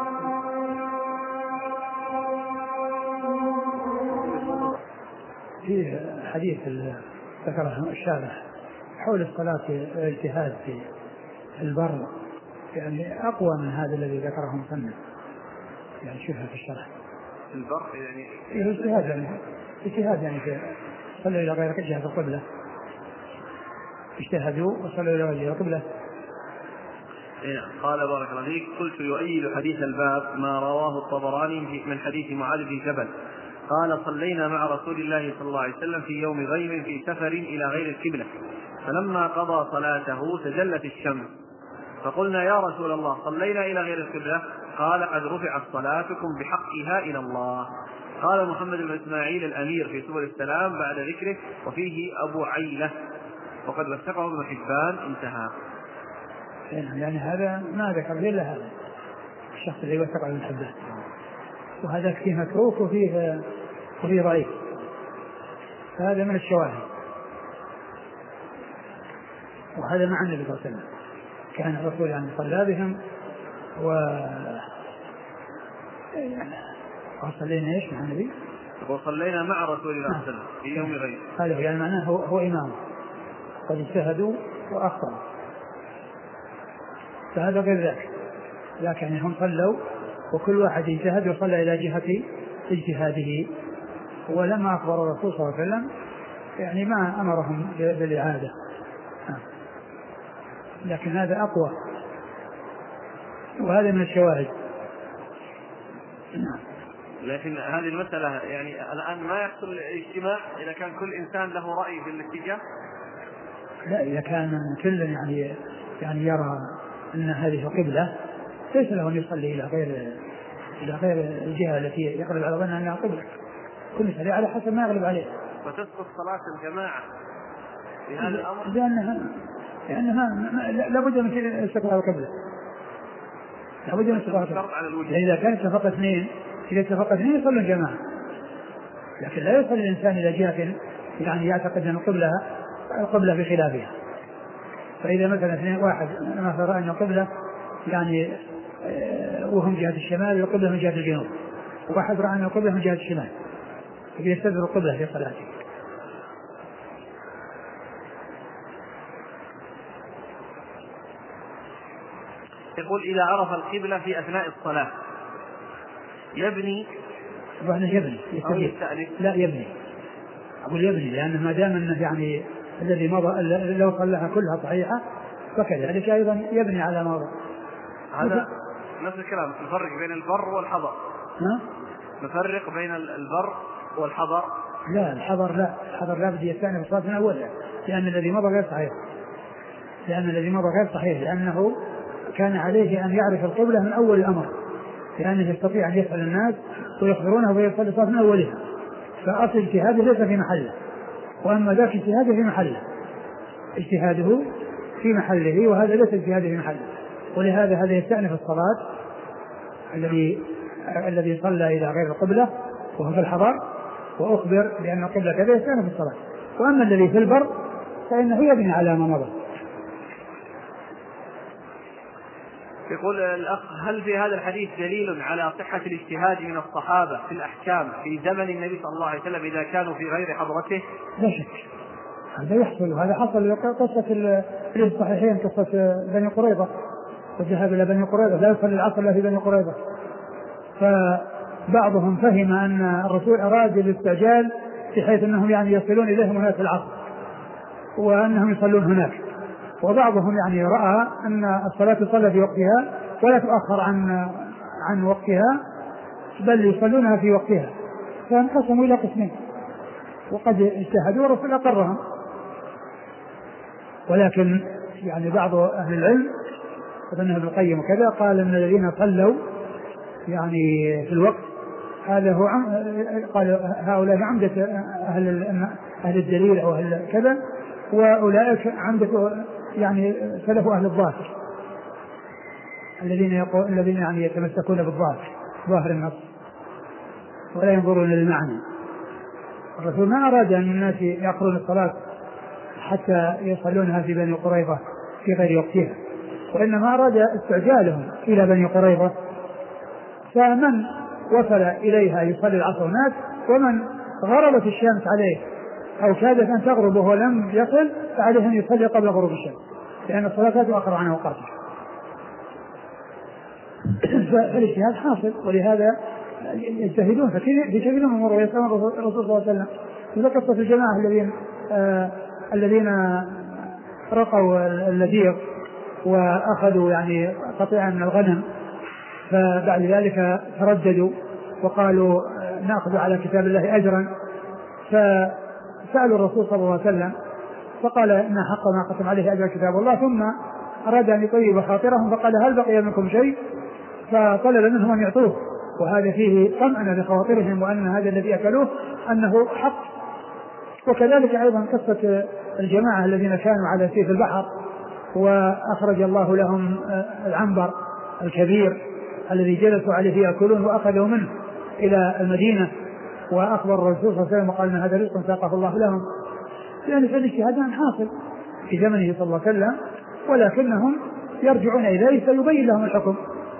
في حديث ذكره الشارح حول الصلاة الاجتهاد في البر، يعني أقوى من هذا الذي ذكره مصنف، يعني شوفها في الشرح. البر يعني الاجتهاد يعني اجتهاد يعني في صلوا إلى غير جهة القبلة، اجتهدوا وصلوا إلى وجه القبلة. قال: بارك الله فيك. قلت: يؤيد حديث الباب ما رواه الطبراني من حديث معاذ بن جبل قال: صلينا مع رسول الله صلى الله عليه وسلم في يوم غيم في سفر إلى غير القبلة، فلما قضى صلاته تجلت الشمس، فقلنا: يا رسول الله صلينا إلى غير القبلة؟ قال: قد رفعت صلاتكم بحقها إلى الله. قال محمد بن إسماعيل الأمير في سبل السلام بعد ذكره: وفيه أبو عيلة، وقد وثقه ابن حبان. انتهى. يعني هذا ما ذكر إلا هذا الشخص الذي وثقه ابن حبان، وهذا فيه متروك وفيه وفيه ضعيف، فهذا من الشواهد. وهذا مع النبي صلى الله عليه وسلم، كان الرسول يعني صلى بهم و وصلينا ايش مع النبي؟ وصلينا مع رسول الله صلى الله عليه وسلم في يوم غير. هذا يعني معناه هو, هو إمام، قد اجتهدوا وأخطأوا، فهذا غير ذلك. لكن هم صلوا وكل واحد اجتهد وصلى إلى جهة اجتهاده. ولما أخبر الرسول صلى الله عليه وسلم يعني ما أمرهم بالإعادة، لكن هذا أقوى، وهذا من الشواهد. لكن هذه المسألة يعني الآن ما يحصل الاجتماع إذا كان كل إنسان له رأي في الاتجاه. لا، إذا كان كل يعني يعني يرى أن هذه قبلة ليس له أن يصلي إلى غير إلى غير الجهة التي يغلب على ظنها أنها قبلة، كل شيء على حسب ما يغلب عليه. فتسقط صلاة الجماعة في هذا الأمر لأنها لأنها لابد من استقبال القبلة، لابد من استقبال القبلة. إذا كان اتفق اثنين إذا اتفق اثنين يصلوا الجماعة، لكن لا يصل الإنسان إلى جهة يعني يعتقد أن القبلة القبلة بخلافها. فإذا مثلا اثنين واحد مثلا رأى أن القبلة يعني وهم جهة الشمال والقبلة من جهة الجنوب، وواحد رأى أن القبلة من جهة الشمال، يستدبر القبلة في صلاته. يقول إذا عرف القبلة في أثناء الصلاة يبني يبني لا يبني أقول يبني، لأنه ما دام أنه يعني الذي مضى لو صلىها كلها صحيحة فكذلك أيضا يبني على مضى. هذا نفس الكلام، نفرق بين البر والحضر. ها؟ نفرق بين البر والحضر. لا الحضر لا الحضر لا بدي يستأنف الصلاة من أولها، لأن الذي مضى غير صحيح لأن الذي مضى غير صحيح لأنه كان عليه أن يعرف القبلة من أول الأمر، لأنه يستطيع أن يسأل الناس ويخبرونه ويصلي الصلاة من أولها، فأصل اجتهاده ليس في محله، وأما ذاك اجتهاده في محله اجتهاده في محله وهذا ليس اجتهاده في محله. ولهذا هذا يستأنف الصلاة الذي الذي صلى إلى غير القبلة وهو في الحضر وأخبر بأن القبلة كذا يستأنف الصلاة. وأما الذي في البر فإنه يبني على ما مضى. يقول الأخ هل في هذا الحديث دليل على صحة الاجتهاد من الصحابة في الأحكام في زمن النبي صلى الله عليه وسلم إذا كانوا في غير حضرته؟ لا شك هذا يحصل، وهذا حصل قصة في الصحيحين قصة بني قريظة والذهاب إلى بني قريظة لا يصلي العصر إلا في بني قريظة، فبعضهم فهم أن الرسول أراد الاستعجال بحيث أنهم يعني يصلون إليهم هناك العصر وأنهم يصلون هناك، وبعضهم يعني رأى أن الصلاة تصلى في وقتها ولا تؤخر عن عن وقتها بل يصلونها في وقتها، فانقسموا إلى قسمين وقد اجتهدوا والرسول أقرهم. ولكن يعني بعض أهل العلم ابن ابن القيم وكذا قال أن الذين صلوا يعني في الوقت هذا هو عم قال هؤلاء عمدة أهل أهل الدليل أو أهل كذا، وأولئك عمدة يعني سلف أهل الظاهر الذين يقول الذين يعني يتمسكون بالظاهر ظاهر النص ولا ينظرون للمعنى. الرسول ما أراد أن الناس يأخرون الصلاة حتى يصلونها في بني قريظة في غير وقتها، وإنما أراد استعجالهم إلى بني قريظة، فمن وصل إليها يصلي العصر هناك، ومن غربت الشمس عليه أو كادت أن تغرب وهو لم يصل فعليه أن يصلي قبل غروب الشمس لأن الصلاة لا تؤخر عن أوقاتها. فالاجتهاد حاصل، ولهذا يجتهدون في كثير من الأمور ويسألون الرسول صلى الله عليه وسلم. إذا قصة الجماعة الذين آه الذين رقوا اللذيذ وأخذوا يعني قطيعا من الغنم فبعد ذلك ترددوا وقالوا نأخذ على كتاب الله أجرا، فسألوا الرسول صلى الله عليه وسلم فقال إن حق ما قسم عليه أجر كتاب الله، ثم أراد أن يطيب خاطرهم فقال هل بقي منكم شيء؟ فطلب منهم أن يعطوه، وهذا فيه طمأنة لخواطرهم وأن هذا الذي أكلوه أنه حق. وكذلك أيضا قصة الجماعة الذين كانوا على سيف البحر وأخرج الله لهم العنبر الكبير الذي جلسوا عليه يأكلون وأخذوا منه إلى المدينة، وأخبر الرسول صلى الله عليه وسلم وقال إن هذا رزق ساقه الله لهم، لأن يعني الاجتهاد حاصل في زمنه صلى الله عليه وسلم، ولكنهم يرجعون إليه فيبين لهم الحكم.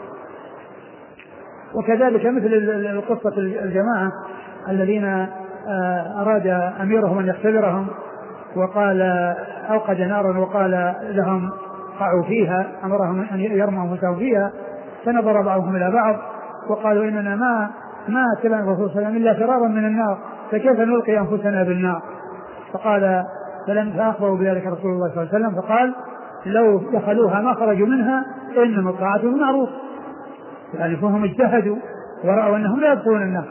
وكذلك مثل قصة الجماعة الذين أراد أميرهم أن يختبرهم وقال أوقد نارا وقال لهم قعوا فيها، أمرهم أن يرموا أنفسهم فيها، فنظر بعضهم إلى بعض وقالوا إننا ما ما اتبعنا الرسول صلى الله عليه وسلم إلا فرارا من النار فكيف نلقي أنفسنا بالنار؟ فقال فلم فأخبروا بذلك رسول الله صلى الله عليه وسلم فقال لو دخلوها ما خرجوا منها إنما الطاعة بالمعروف، يعني فهم اجتهدوا ورأوا أنهم لا يدخلون النار.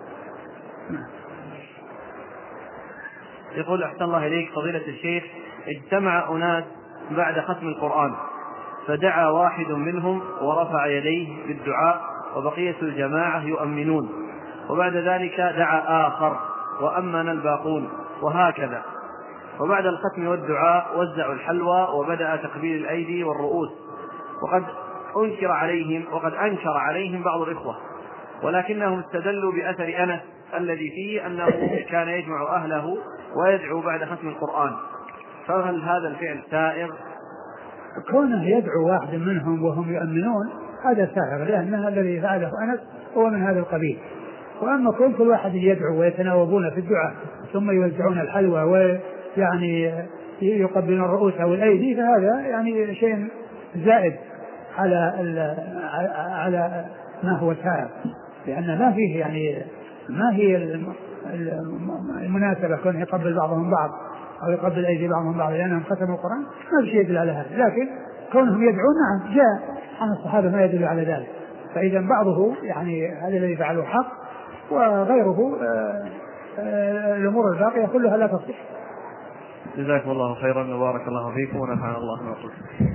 يقول أحسن الله إليك فضيلة الشيخ، اجتمع أناس بعد ختم القرآن فدعا واحد منهم ورفع يديه بالدعاء وبقية الجماعة يؤمنون، وبعد ذلك دعا آخر وأمن الباقون وهكذا، وبعد الختم والدعاء وزعوا الحلوى وبدأ تقبيل الأيدي والرؤوس، وقد أنكر عليهم وقد أنكر عليهم بعض الإخوة، ولكنهم استدلوا بأثر أنس الذي فيه أنه كان يجمع أهله ويدعو بعد ختم القرآن، فهل هذا الفعل سائر؟ كونه يدعو واحد منهم وهم يؤمنون هذا سائر، لأن الذي فعله أنس هو من هذا القبيل. وأما كون كل واحد يدعو ويتناوبون في الدعاء ثم يوزعون الحلوى ويعني يقبلون الرؤوس أو الأيدي فهذا يعني شيء زائد على على ما هو سائر، لأن ما فيه يعني ما هي المناسبة كون يقبل بعضهم بعض أو يقبل أيدي بعضهم بعض لأنهم ختموا القرآن، ما في شيء يدل على هذا. لكن كونهم يدعون نعم جاء عن الصحابة ما يدل على ذلك، فإذا بعضه يعني هذا الذي فعله حق وغيره الأمور الباقية كلها لا تصح. جزاكم الله خيرا وبارك الله فيكم ونفعنا الله بما قلتم.